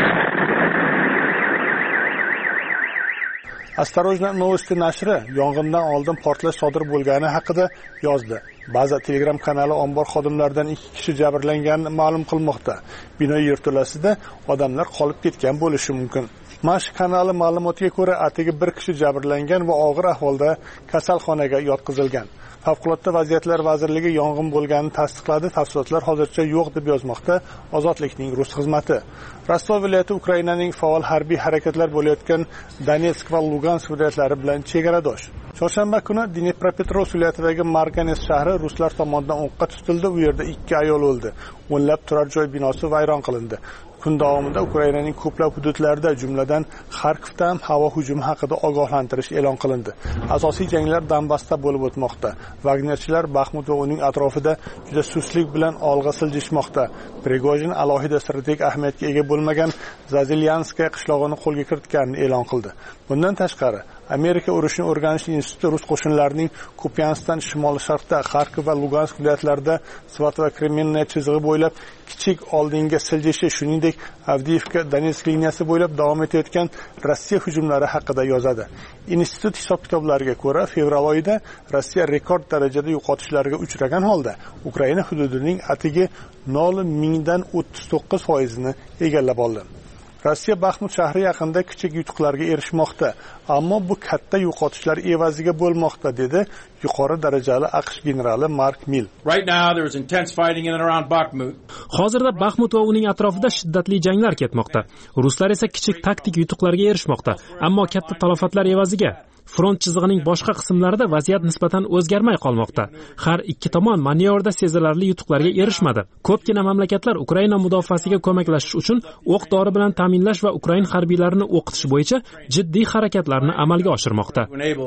Осторожно новости nashri yong'indan oldin portlash sodir bo'lgani haqida yozdi. Ba'zi Telegram kanali ombor xodimlaridan ikki kishi jabrlanganini ma'lum qilmoqda. Bino yerto'lasida odamlar qolib ketgan bo'lishi mumkin. Mash kanali ma'lumotiga ko'ra, atigi bir kishi jabrlangan va og'ir ahvolda kasalxonaga yotqizilgan. Favqulodda vaziyatlar vazirligi yong'in bo'lganini tasdiqladi. Tafsilotlar hozircha yo'q deb yozmoqda Ozodlikning rus xizmati. Rostov viloyati Ukrainaning faol harbiy harakatlar bo'layotgan Donetsk va Lugansk viloyatlari bilan chegaradosh. Chorshanba kuni Dnepropetrovsk viloyatidagi Marganes shahri ruslar tomonidan o'qqa tutildi. U yerda ikki ayol o'ldi. O'nlab turar joy binosi vayron qilindi. Kun davomida Ukrainaning ko'plab hududlarida, jumladan Xarkovda ham havo hujumi haqida ogohlantirish e'lon qilindi. Asosiy janglar Donbassda bo'lib o'tmoqda. Wagnerchilar Baxmut va uning atrofida juda suslik bilan olg'a siljishmoqda. Prigojin alohida strategik ahamiyatga ega bo'lmagan Zazilyanskiy qishlog'ini qo'lga kiritganini e'lon qildi. Bundan tashqari, Amerika urushni o'rganish instituti rus qo'shinlarining Kupyansdan shimol-sharqda, Xarkov va Lugansk viloyatlarida Svat va Kremenniy chizig'i bo'ylab kichik oldinga siljishi, shuningdek Avdiivka Donetsk liniyasi bo'ylab davom etayotgan Rossiya hujumlari haqida yozadi. Institut hisob-kitoblariga ko'ra, fevral oyida Rossiya rekord darajada yo'qotishlarga uchragan holda Ukraina hududining atigi nol mingdan o'ttiz to'qqiz foizini egallab oldi. Rossiya Baxmut shahri yaqinida kichik yutuqlarga erishmoqda, ammo bu katta yo'qotishlar evaziga bo'lmoqda, dedi yuqori darajali AQSh generali Mark Mill. Right now there is intense fighting in and around Bakhmut. Hozirda Baxmut va uning atrofida shiddatli janglar ketmoqda. Ruslar esa kichik taktik yutuqlarga erishmoqda, ammo katta talofatlar evaziga. Front chizig'ining boshqa qismlarida vaziyat nisbatan o'zgarmay qolmoqda. Har ikki tomon manevrda sezilarli yutuqlarga erishmadi. Ko'pgina mamlakatlar Ukraina mudofaasiga ko'maklashish uchun o'q-dori bilan ta'minlash va Ukraina harbiylarini o'qitish bo'yicha jiddiy harakatlarni amalga oshirmoqda.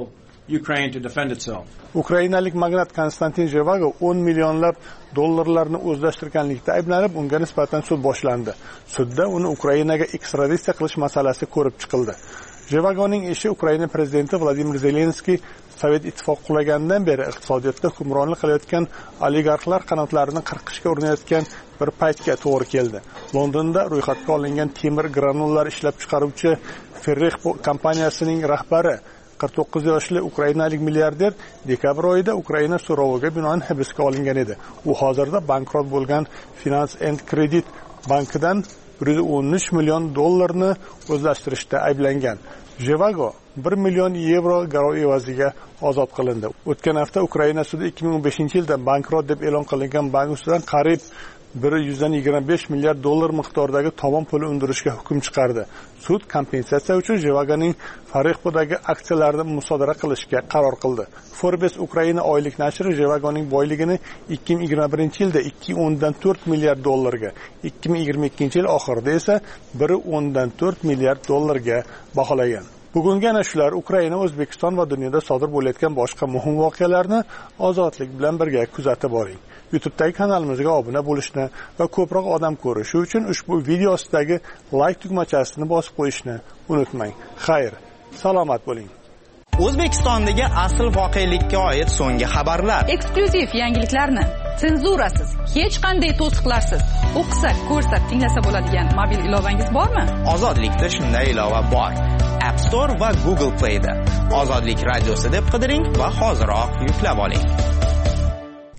Ukrainalik magnat Konstantin Zhevago o'n millionlab dollarlarni o'zlashtirganlikda ayblanib, unga nisbatan sud boshlandi. Sudda uni Ukrainaga ekstraditsiya qilish masalasi ko'rib chiqildi. Zhevagoning ishi Ukraina prezidenti Vladimir Zelenskiy Sovet ittifoqi qulaganidan beri iqtisodiyotda hukmronlik qilayotgan oligarxlar qanotlarini qirqishga urinayotgan bir paytga to'g'ri keldi. Londonda ro'yxatga olingan temir granullar ishlab chiqaruvchi Ferrix kompaniyasining rahbari qirq to'qqiz yoshli ukrainalik milliarder dekabr oyida Ukraina so'roviga binoan hibsga olingan edi. U hozirda bankrot bo'lgan Finance and Credit bankidan bir yuz o'n uch million dollarni o'zlashtirishda ayblangan. Zhevago bir million yevro garov evaziga ozod qilindi. O'tgan hafta Ukraina sudi ikki ming o'n beshinchi yilda bankrot deb e'lon qilingan bank ustidan qariyb bir yuz yigirma besh milliard dollar miqdoridagi tovon puli undirishga hukm chiqardi. Sud kompensatsiya uchun Zhevagoning Farexpodagi aksiyalarini musodara qilishga qaror qildi. Forbes Ukraina oylik nashri Zhevagoning boyligini ikki ming yigirma birinchi yilda ikki o'ndan to'rt milliard dollarga, ikki ming yigirma ikkinchi yil oxirida esa bir o'ndan to'rt milliard dollarga baholagan. Bugungi ana shular Ukraina, O'zbekiston va dunyoda sodir bo'layotgan boshqa muhim voqealarni Ozodlik bilan birga kuzatib boring. YouTube'dagi kanalimizga obuna bo'lishni va ko'proq odam ko'rishi uchun ushbu video ostidagi like tugmachasini bosib qo'yishni unutmang. Xayr, salomat bo'ling. O'zbekistondagi asl voqelikka oid so'nggi xabarlar. Eksklyuziv yangiliklarni senzurasiz, hech qanday to'siqlarsiz o'qisa, ko'rsa, tinglasa bo'ladigan mobil ilovangiz bormi? Ozodlikda shunday ilova bor. App Store va Google Play'da Ozodlik radiosi deb qidiring va hoziroq yuklab oling.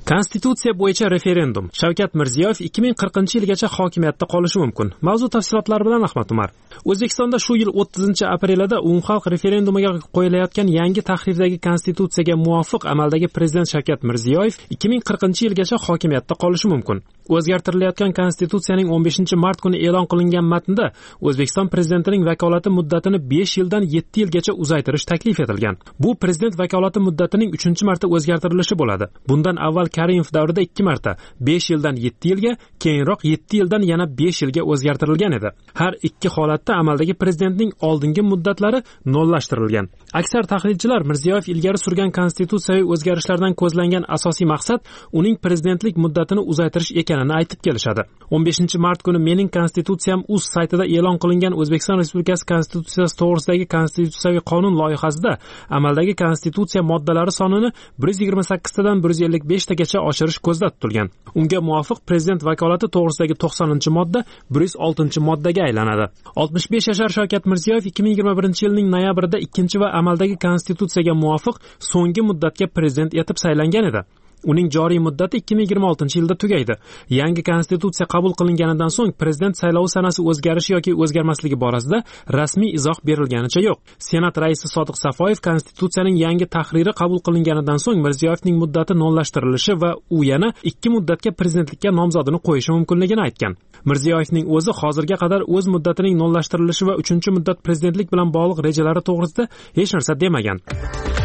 Konstitutsiya bo'yicha referendum. Shavkat Mirziyoyev ikki ming qirqinchi yilgacha hokimiyatda qolishi mumkin. Mavzu tafsilotlari bilan Ahmad Umar. O'zbekistonda shu yil o'ttizinchi aprelida umumxalq referendumiga qo'yilayotgan yangi tahrirdagi konstitutsiyaga muvofiq amaldagi prezident Shavkat Mirziyoyev ikki ming qirqinchi yilgacha hokimiyatda qolishi mumkin. O'zgartirilayotgan konstitutsiyaning o'n beshinchi mart kuni e'lon qilingan matnda O'zbekiston prezidentining vakolati muddatini besh yildan yetti yilgacha uzaytirish taklif etilgan. Bu prezident vakolati muddatining uchinchi marta o'zgartirilishi bo'ladi. Bundan avval Karimov davrida ikki marta besh yildan yetti yilga, keyinroq yetti yildan yana besh yilga o'zgartirilgan edi. Har ikki holatda amaldagi prezidentning oldingi muddatlari nollashtirilgan. Aksar tahlilchilar Mirziyoyev ilgari surgan konstitutsiyaviy o'zgarishlardan ko'zlangan asosiy maqsad uning prezidentlik muddatini uzaytirish ekanini aytib kelishadi. o'n beshinchi mart kuni Mening konstitutsiyam uz saytida e'lon qilingan O'zbekiston Respublikasi konstitutsiyasi to'g'risidagi konstitutsiyaviy qonun loyihasida amaldagi konstitutsiya moddalari sonini bir yuz yigirma sakkiz tadan bir yuz ellik besh tagacha oshirish ko'zda tutilgan. Unga muvofiq prezident vakolati to'g'risidagi to'qsoninchi modda bir yuz oltinchi moddaga aylanadi. oltmish besh yashar Shavkat Mirziyoyev ikki ming yigirma birinchi yilning noyabrida ikkinchi va amaldagi konstitutsiyaga muvofiq so'nggi muddatga prezident etib saylangan edi. Uning joriy muddati ikki ming yigirma oltinchi yilda tugaydi. Yangi konstitutsiya qabul qilinganidan so'ng prezident saylovi sanasi o'zgarishi yoki o'zgarmasligi borasida rasmiy izoh berilganicha yo'q. Senat raisi Sodiq Safoyev konstitutsiyaning yangi tahriri qabul qilinganidan so'ng Mirziyoyevning muddati nollashtirilishi va u yana ikki muddatga prezidentlikka nomzodini qo'yishi mumkinligini aytgan. Mirziyoyevning o'zi hozirga qadar o'z muddatining nollashtirilishi va uchinchi muddat prezidentlik bilan bog'liq rejalari to'g'risida hech narsa demagan.